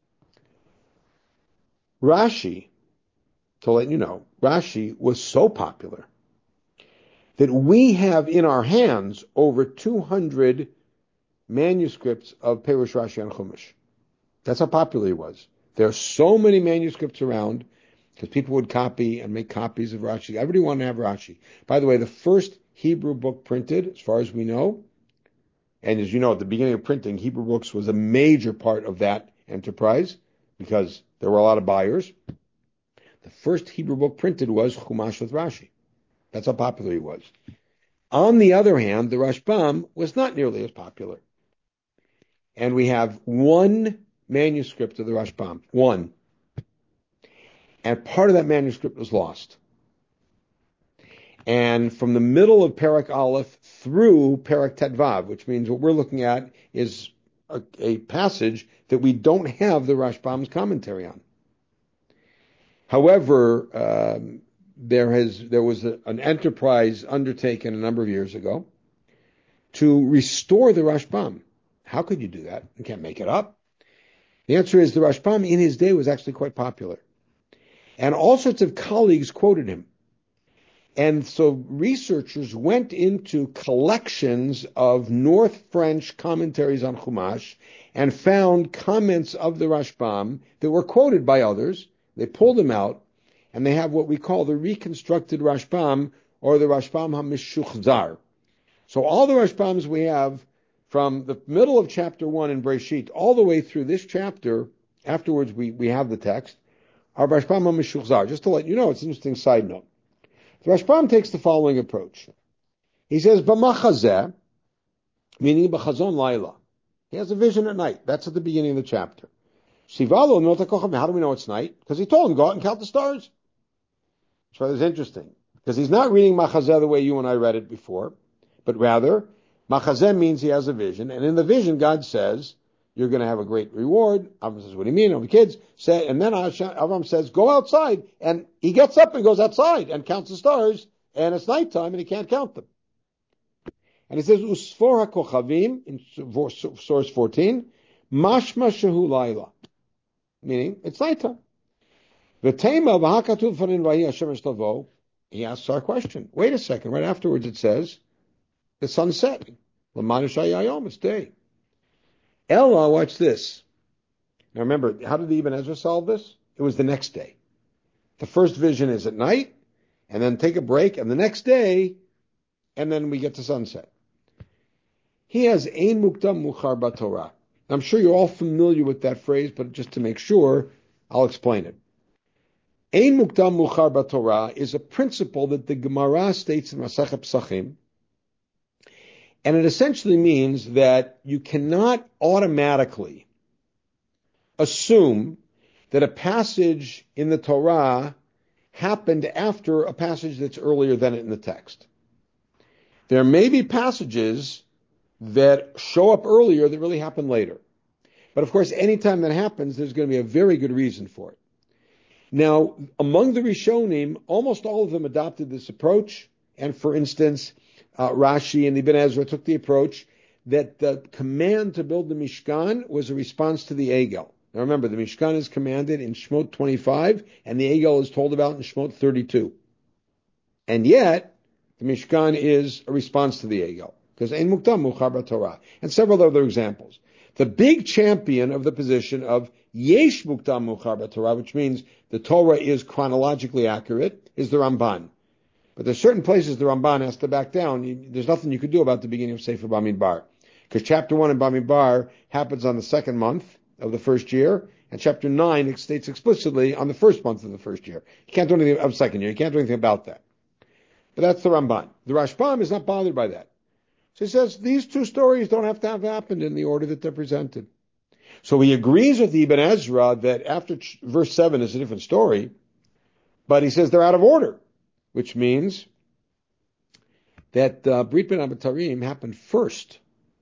Rashi, to let you know, Rashi was so popular that we have in our hands over 200 manuscripts of Perush Rashi on Chumash. That's how popular he was. There are so many manuscripts around because people would copy and make copies of Rashi. Everybody wanted to have Rashi. By the way, the first Hebrew book printed, as far as we know, and as you know, at the beginning of printing, Hebrew books was a major part of that enterprise because there were a lot of buyers. The first Hebrew book printed was Chumash with Rashi. That's how popular he was. On the other hand, the Rashbam was not nearly as popular. And we have one manuscript of the Rashbam. One. And part of that manuscript was lost. And from the middle of Perek Aleph through Perek Tetvav, which means what we're looking at is a passage that we don't have the Rashbam's commentary on. However, there was an enterprise undertaken a number of years ago to restore the Rashbam. How could you do that? You can't make it up. The answer is the Rashbam in his day was actually quite popular. And all sorts of colleagues quoted him. And so researchers went into collections of North French commentaries on Chumash and found comments of the Rashbam that were quoted by others. They pulled them out, and they have what we call the reconstructed Rashbam, or the Rashbam HaMeshuchzar. So all the Rashbams we have from the middle of chapter 1 in Breshit all the way through this chapter, afterwards we have the text, are Rashbam HaMeshuchzar. Just to let you know, it's an interesting side note. The Rashbam takes the following approach. He says, B'machazeh, meaning B'chazon Laila. He has a vision at night. That's at the beginning of the chapter. Sivalo Miltakocham. How do we know it's night? Because he told him, go out and count the stars. So that's interesting. Because he's not reading Machazeh the way you and I read it before, but rather, Machazeh means he has a vision, and in the vision, God says, you're going to have a great reward. Avram says, what do you mean? The kids say, and then Avram says, go outside. And he gets up and goes outside and counts the stars, and it's nighttime and he can't count them. And he says, Usfor HaKochavim, in source 14, Mashma Shehu Laila, meaning it's nighttime. V'tema v'hakatuv farin v'hi Hashem Tavo, he asks our question. Wait a second, right afterwards it says, the sun's setting. L'manu shayayom, it's day. Ella, watch this. Now remember, how did the Ibn Ezra solve this? It was the next day. The first vision is at night, and then take a break, and the next day, and then we get to sunset. He has Ein Mukdam Muchar B'Torah. I'm sure you're all familiar with that phrase, but just to make sure, I'll explain it. Ein Mukdam Muchar B'Torah is a principle that the Gemara states in Masechet Pesachim, and it essentially means that you cannot automatically assume that a passage in the Torah happened after a passage that's earlier than it in the text. There may be passages that show up earlier that really happen later. But of course, anytime that happens, there's going to be a very good reason for it. Now, among the Rishonim, almost all of them adopted this approach. And for instance, Rashi and Ibn Ezra took the approach that the command to build the Mishkan was a response to the Egel. Now remember, the Mishkan is commanded in Shemot 25, and the Egel is told about in Shemot 32. And yet, the Mishkan is a response to the Egel, because Ein Muktam Muchar B'Torah, and several other examples. The big champion of the position of Yesh Muktam Muchar B'Torah, which means the Torah is chronologically accurate, is the Ramban. But there's certain places the Ramban has to back down. There's nothing you could do about the beginning of Sefer Bamidbar. Because chapter 1 in Bamidbar happens on the second month of the first year, and chapter 9 it states explicitly on the first month of the first year. You can't do anything of second year. You can't do anything about that. But that's the Ramban. The Rashbam is not bothered by that. So he says these two stories don't have to have happened in the order that they're presented. So he agrees with Ibn Ezra that after verse 7 is a different story, but he says they're out of order, which means that Brit Ben Abatarim happened first,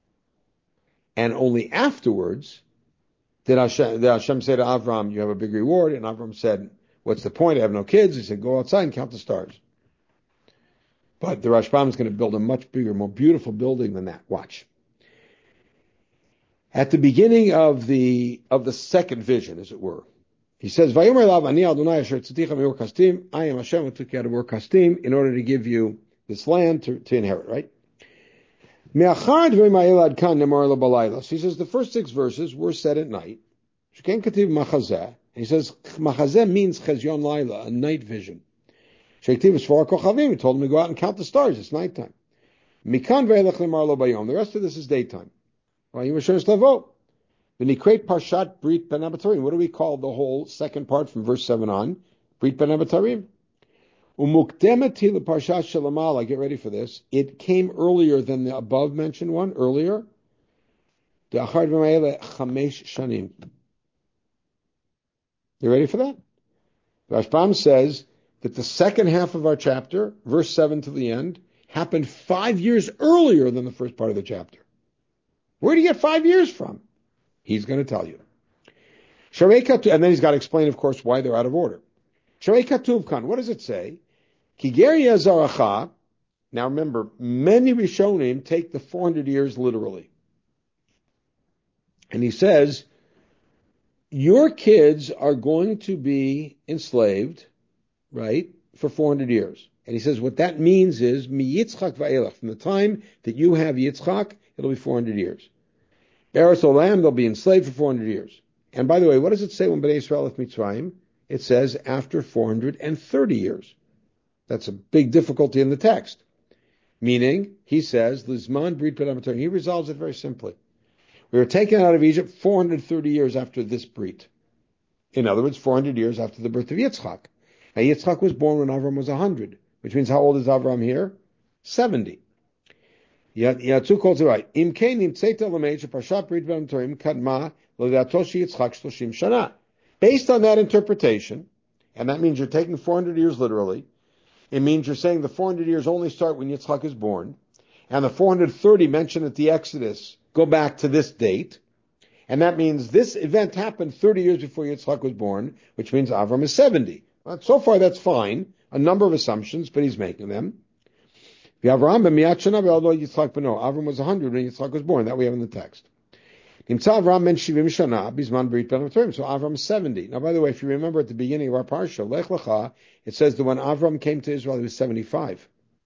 and only afterwards did Hashem say to Avram, you have a big reward, and Avram said, what's the point? I have no kids. He said, go outside and count the stars. But the Rashbam is going to build a much bigger, more beautiful building than that. Watch. At the beginning of the second vision, as it were, he says, Vayomer Elav Ani Adonai Asher Tziticha Me'ur Kasdim, I am Hashem who took you out of Ur Kasdim in order to give you this land to inherit, right? Me'achar Dvei Ma'elad Kan Nemar Lo Balayla. So he says the first 6 verses were said at night. Sheken Kativ Machazeh. He says Machazeh means Chezyon Laila, a night vision. Shektiv Shvar Kochavim. He told him to go out and count the stars. It's nighttime. Mikan Ve'elech Lemar Lo Bayom. The rest of this is daytime. Vayim Hashem Slavo. V'nikreit Parshat Brit Ben Abatarim. What do we call the whole second part from verse 7 on? Brit Ben Abatarim. Umukdemeti l'Parshat Shalamala. Get ready for this. It came earlier than the above mentioned one. Earlier. De'achar v'mayele chamesh shanim. You ready for that? Rashbam says that the second half of our chapter, verse 7 to the end, happened 5 years earlier than the first part of the chapter. Where do you get 5 years from? He's going to tell you. And then he's got to explain, of course, why they're out of order. Sharei Katuv Kan, what does it say? Kigeri Azaracha. Now remember, many Rishonim take the 400 years literally. And he says, your kids are going to be enslaved, right, for 400 years. And he says what that means is, Mi Yitzchak Va'elach, from the time that you have Yitzchak, it'll be 400 years. Be'eretz Olam, they'll be enslaved for 400 years. And by the way, what does it say when Bnei Yisrael left Mitzrayim? It says after 430 years. That's a big difficulty in the text. Meaning, he says, Lizman Brit Ben Abatarim. He resolves it very simply. We were taken out of Egypt 430 years after this Brit. In other words, 400 years after the birth of Yitzchak. Now, Yitzchak was born when Avram was 100, which means how old is Avram here? 70. Yatzu calls it right. Im kein nimtzeta l'meid shepashat Brit Ben Abatarim kadma l'datoshi Yitzchak shloshim shana. Based on that interpretation, and that means you're taking 400 years literally, it means you're saying the 400 years only start when Yitzchak is born, and the 430 mentioned at the Exodus go back to this date, and that means this event happened 30 years before Yitzchak was born, which means Avram is 70. Well, so far that's fine, a number of assumptions, but he's making them. Avram was 100 when Yitzchak was born, that we have in the text. So Avram is 70. Now, by the way, if you remember at the beginning of our parsha, Lech Lecha, it says that when Avram came to Israel, he was 75.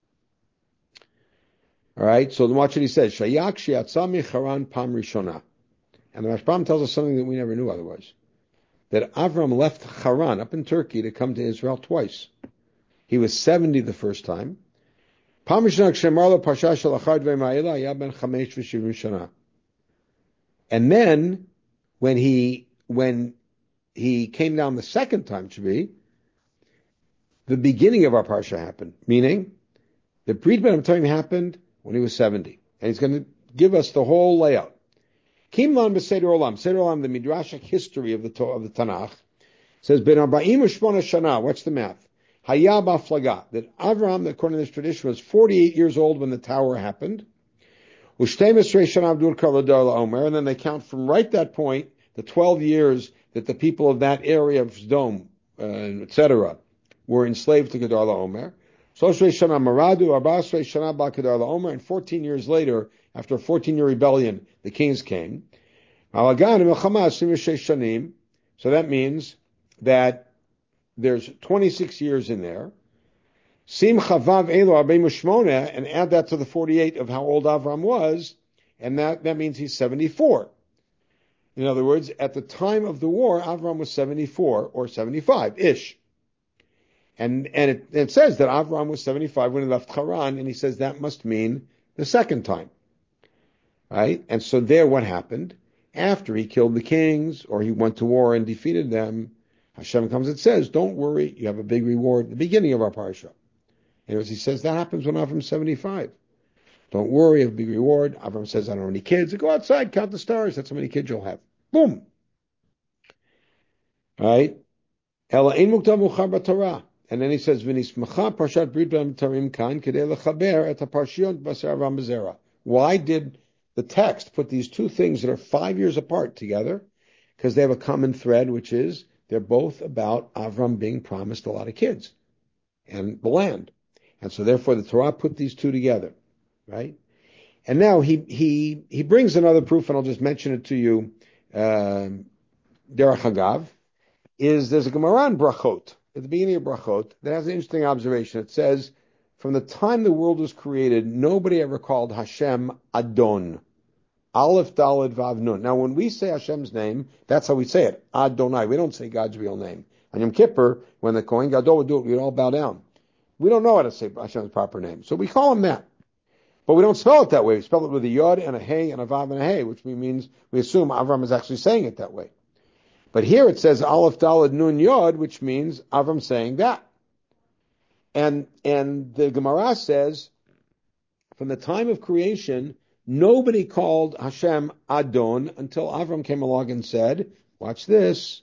All right, so watch what he says. Shayak shiatza micharan pam rishona. And the Rashbam tells us something that we never knew otherwise. That Avram left Haran up in Turkey to come to Israel twice. He was 70 the first time. Pam rishona k'shemar parsha shel achar dvei ma'ila ya ben chamesh v'shivim shana. And then, when he came down the second time, to be, the beginning of our parsha happened. Meaning, the Brit Ben Abatarim happened when he was 70. And he's going to give us the whole layout. Kimlan b'Seder Olam. Seder Olam, the Midrashic history of the Tanakh, says, Ben Arba'im u'Shmona Shana. What's the math? Haya ba'Flaga. That Avraham, according to this tradition, was 48 years old when the tower happened. And then they count from right that point, the 12 years that the people of that area of Sodom etc., were enslaved to Kedar LaOmer. Shoshre Shana Maradu, Arbasre Shana Ba Kedar LaOmer, and 14 years later, after a 14-year rebellion, the kings came. So that means that there's 26 years in there. Sim Chavav Elo Arbeimu Shmona, and add that to the 48 of how old Avram was, and that means he's 74. In other words, at the time of the war, Avram was 74 or 75-ish. And it says that Avram was 75 when he left Haran, and he says that must mean the second time. Right? And so there what happened? After he killed the kings, or he went to war and defeated them, Hashem comes and says, don't worry, you have a big reward at the beginning of our parsha. And as he says, that happens when Avram's 75. Don't worry, you have a big reward. Avram says, I don't have any kids. Go outside, count the stars. That's how many kids you'll have. Boom. Right? Ela ein muktam muchar b'Torah. And then he says, V'nismacha parshat brit b'amtarim kan kedei lechaber et haparshiot b'asar Avram b'zera. Why did the text put these two things that are 5 years apart together? Because they have a common thread, which is they're both about Avram being promised a lot of kids and the land. And so therefore the Torah put these two together, right? And now he brings another proof, and I'll just mention it to you. Derech Hagav, there's a Gemara in Brachot, at the beginning of Brachot, that has an interesting observation. It says, from the time the world was created, nobody ever called Hashem Adon. Aleph, Daled, Vav, Nun. Now, when we say Hashem's name, that's how we say it. Adonai. We don't say God's real name. On Yom Kippur, when the Kohen Gadol would do it, we'd all bow down. We don't know how to say Hashem's proper name. So we call him that. But we don't spell it that way. We spell it with a Yod and a Hey and a Vav and a Hey, which means we assume Avram is actually saying it that way. But here it says Aleph, Daled, Nun, Yod, which means Avram saying that. And the Gemara says, from the time of creation, nobody called Hashem Adon until Avram came along and said, watch this,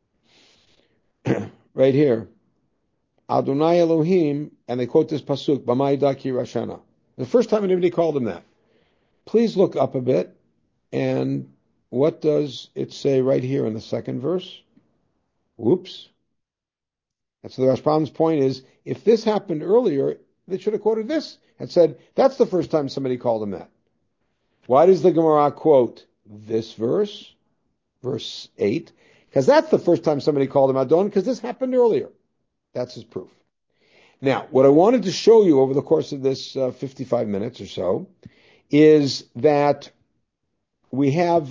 right here, Adonai Elohim, and they quote this pasuk, B'mai Daki Rashana. The first time anybody called him that. Please look up a bit, and what does it say right here in the second verse? Whoops. And so the Rashbam's point is, if this happened earlier, they should have quoted this and said, that's the first time somebody called him that. Why does the Gemara quote this verse, verse 8? Because that's the first time somebody called him Adon, because this happened earlier. That's his proof. Now, what I wanted to show you over the course of this 55 minutes or so is that we have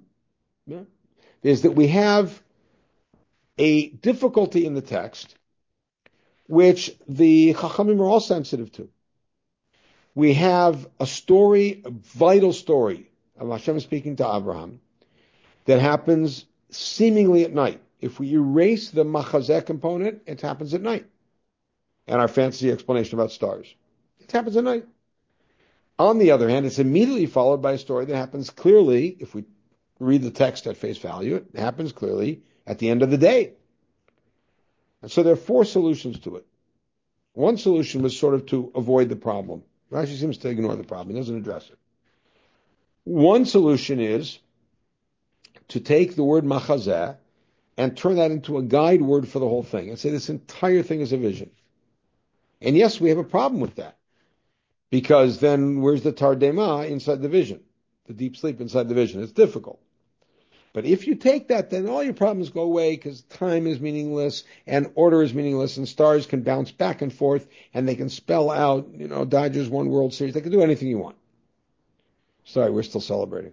a difficulty in the text, which the Chachamim are all sensitive to. We have a story, a vital story of Hashem speaking to Abraham that happens seemingly at night. If we erase the machazeh component, it happens at night. And our fancy explanation about stars. It happens at night. On the other hand, it's immediately followed by a story that happens clearly, if we read the text at face value, it happens clearly at the end of the day. And so there are four solutions to it. One solution was sort of to avoid the problem. Rashi seems to ignore the problem. He doesn't address it. One solution is to take the word machazeh and turn that into a guide word for the whole thing and say this entire thing is a vision. And yes, we have a problem with that. Because then where's the tardema inside the vision? The deep sleep inside the vision. It's difficult. But if you take that, then all your problems go away because time is meaningless and order is meaningless and stars can bounce back and forth and they can spell out, Dodgers won World Series. They can do anything you want. Sorry, we're still celebrating.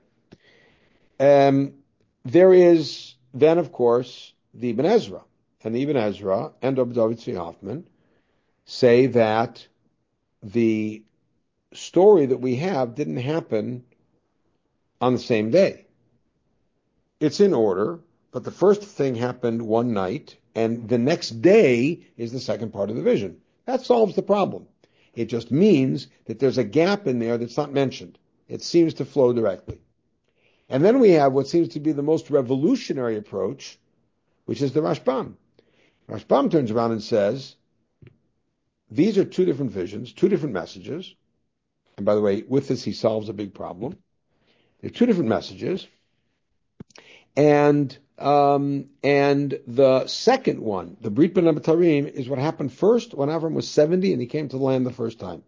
There is then, of course, the Ibn Ezra. And the Ibn Ezra and David Tzvi Hoffman say that the story that we have didn't happen on the same day. It's in order, but the first thing happened one night, and the next day is the second part of the vision. That solves the problem. It just means that there's a gap in there that's not mentioned. It seems to flow directly. And then we have what seems to be the most revolutionary approach, which is the Rashbam. Rashbam turns around and says, these are two different visions, two different messages. And by the way, with this, he solves a big problem. They're two different messages. And And the second one, the Brit Ben Abatarim, is what happened first when Avram was 70 and he came to the land the first time.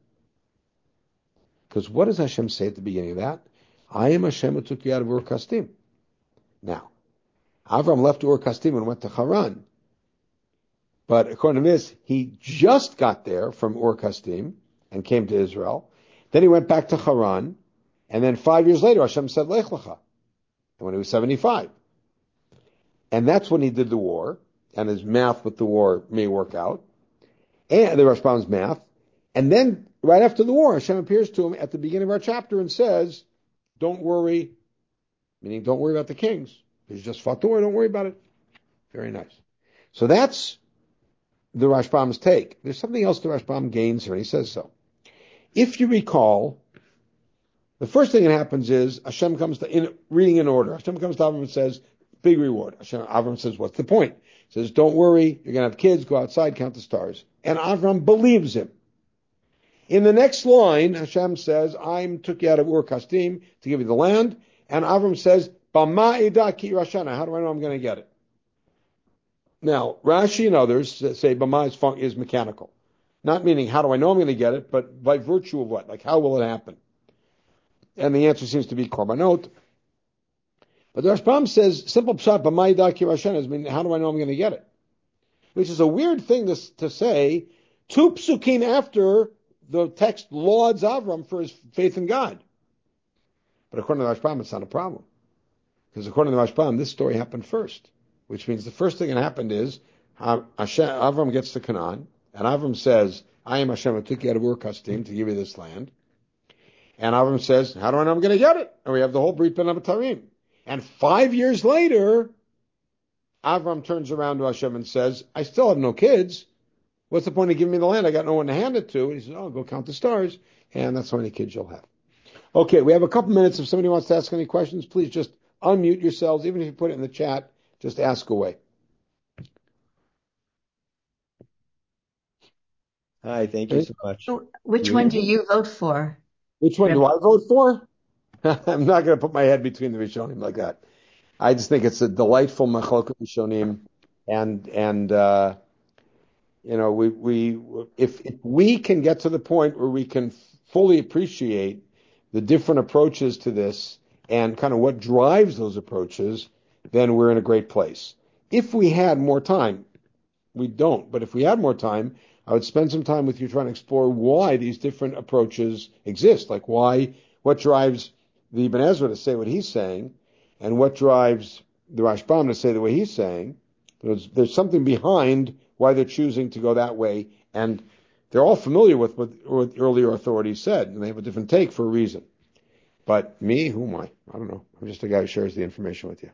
Because what does Hashem say at the beginning of that? I am Hashem who took you out of Ur Kasdim. Now, Avram left Ur Kasdim and went to Haran. But according to this, he just got there from Ur Kasdim and came to Israel. Then he went back to Haran. And then 5 years later, Hashem said, Lech Lecha. And when he was 75. And that's when he did the war. And his math with the war may work out. And the Rashbam's math. And then, right after the war, Hashem appears to him at the beginning of our chapter and says, don't worry. Meaning, don't worry about the kings. You just fought the war, don't worry about it. Very nice. So that's the Rashbam's take. There's something else the Rashbam gains here, and he says so. If you recall, the first thing that happens is Hashem comes to, reading in order, Hashem comes to Avram and says, big reward. Avram says, what's the point? He says, don't worry, you're going to have kids, go outside, count the stars. And Avram believes him. In the next line, Hashem says, I took you out of Ur Kasdim to give you the land. And Avram says, Bama ida ki rashana. How do I know I'm going to get it? Now, Rashi and others say Bama is mechanical. Not meaning, how do I know I'm going to get it, but by virtue of what? Like, how will it happen? And the answer seems to be korbanot. But the Rashbam says, simple pshat, Bama ida ki rashana, meaning, how do I know I'm going to get it? Which is a weird thing to say, 2 psukim after the text lauds Avram for his faith in God. But according to the Rashbam, it's not a problem. Because according to the Rashbam, this story happened first. Which means the first thing that happened is Avram gets to Canaan, and Avram says, I am Hashem who took you out of Ur Kasdim to give you this land. And Avram says, how do I know I'm going to get it? And we have the whole Brit Ben Abatarim. And 5 years later, Avram turns around to Hashem and says, I still have no kids. What's the point of giving me the land? I got no one to hand it to. And he says, go count the stars. And that's how many kids you'll have. Okay, we have a couple minutes. If somebody wants to ask any questions, please just unmute yourselves. Even if you put it in the chat, just ask away. Hi, thank you so much. Which one do you vote for? Which one do I vote for? I'm not going to put my head between the Rishonim like that. I just think it's a delightful Machlokes Rishonim, and if we can get to the point where we can fully appreciate the different approaches to this and kind of what drives those approaches, then we're in a great place. If we had more time, we don't, but if we had more time, I would spend some time with you trying to explore why these different approaches exist. Like what drives the Ibn Ezra to say what he's saying, and what drives the Rashbam to say the way he's saying. There's something behind why they're choosing to go that way, and they're all familiar with what earlier authorities said, and they have a different take for a reason. But me, who am I? I don't know. I'm just a guy who shares the information with you.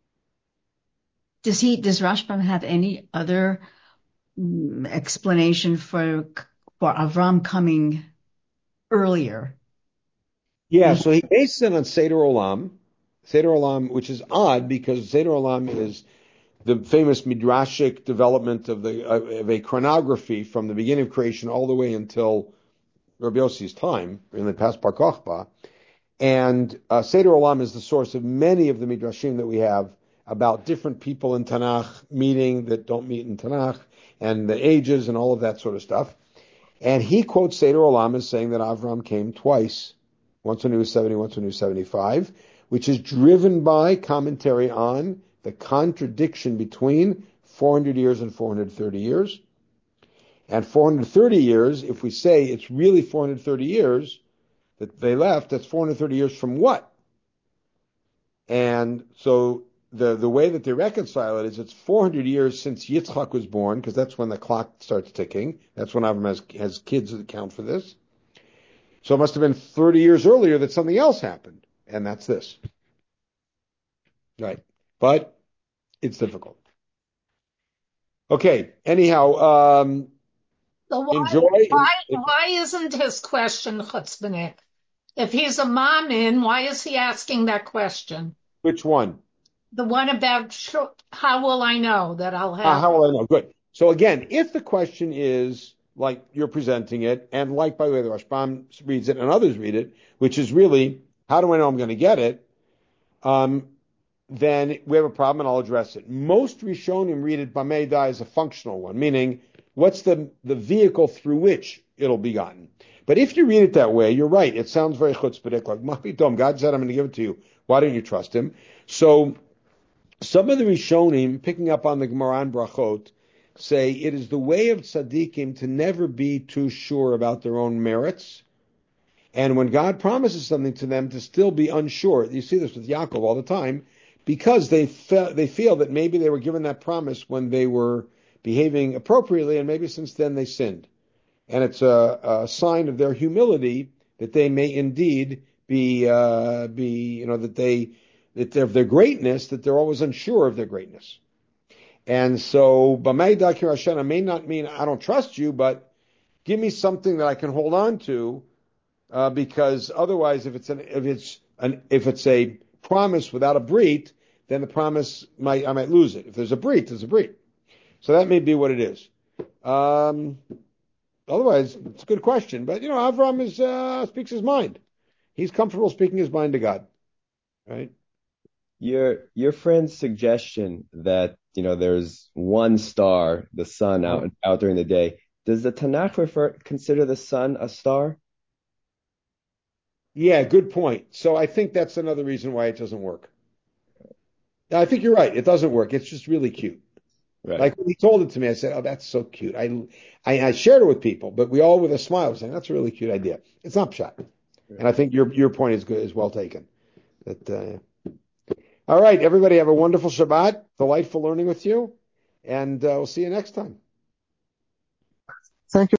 Does Rashbam have any other explanation for Avram coming earlier? Yeah, so he bases it on Seder Olam, which is odd because Seder Olam is the famous midrashic development of a chronography from the beginning of creation all the way until Rabbi Yossi's time, in the past Bar Kochba. And Seder Olam is the source of many of the midrashim that we have about different people in Tanakh meeting that don't meet in Tanakh, and the ages and all of that sort of stuff. And he quotes Seder Olam as saying that Avram came twice, once when he was 70, once when he was 75, which is driven by commentary on the contradiction between 400 years and 430 years. And 430 years, if we say it's really 430 years that they left, that's 430 years from what? And so the way that they reconcile it is it's 400 years since Yitzchak was born, because that's when the clock starts ticking. That's when Avram has kids that count for this. So it must have been 30 years earlier that something else happened, and that's this. Right. But it's difficult. Okay. Anyhow, So why isn't his question chutzpahnik? If he's a mamin, why is he asking that question? Which one? The one about how will I know that I'll have? How will I know? Good. So again, if the question is like you're presenting it, and like, by the way, the Rashbam reads it and others read it, which is really, how do I know I'm going to get it? then we have a problem, and I'll address it. Most Rishonim read it Bamei as a functional one, meaning what's the vehicle through which it'll be gotten. But if you read it that way, you're right. It sounds very chutzpahdik, like Mapitom. God said, "I'm going to give it to you. Why don't you trust Him?" So some of the Rishonim, picking up on the Gemara and Brachot, say it is the way of tzaddikim to never be too sure about their own merits. And when God promises something to them, to still be unsure. You see this with Yaakov all the time, because they feel that maybe they were given that promise when they were behaving appropriately, and maybe since then they sinned. And it's a sign of their humility that they may indeed be that of their greatness, that they're always unsure of their greatness. And so, Bamei Dakir Hashem may not mean I don't trust you, but give me something that I can hold on to. Because otherwise, if it's a promise without a brit, then the promise I might lose it. If there's a brit, there's a brit. So that may be what it is. Otherwise, it's a good question. But Avram speaks his mind. He's comfortable speaking his mind to God, right? Your friend's suggestion that there's one star, the sun, out during the day. Does the Tanakh consider the sun a star? Yeah, good point. So I think that's another reason why it doesn't work. I think you're right. It doesn't work. It's just really cute. Right. Like when he told it to me, I said, "Oh, that's so cute." I shared it with people, but we all with a smile were saying, "That's a really cute idea." It's not pshat. Right. And I think your point is good, is well taken. All right, everybody have a wonderful Shabbat. Delightful learning with you, and we'll see you next time. Thank you.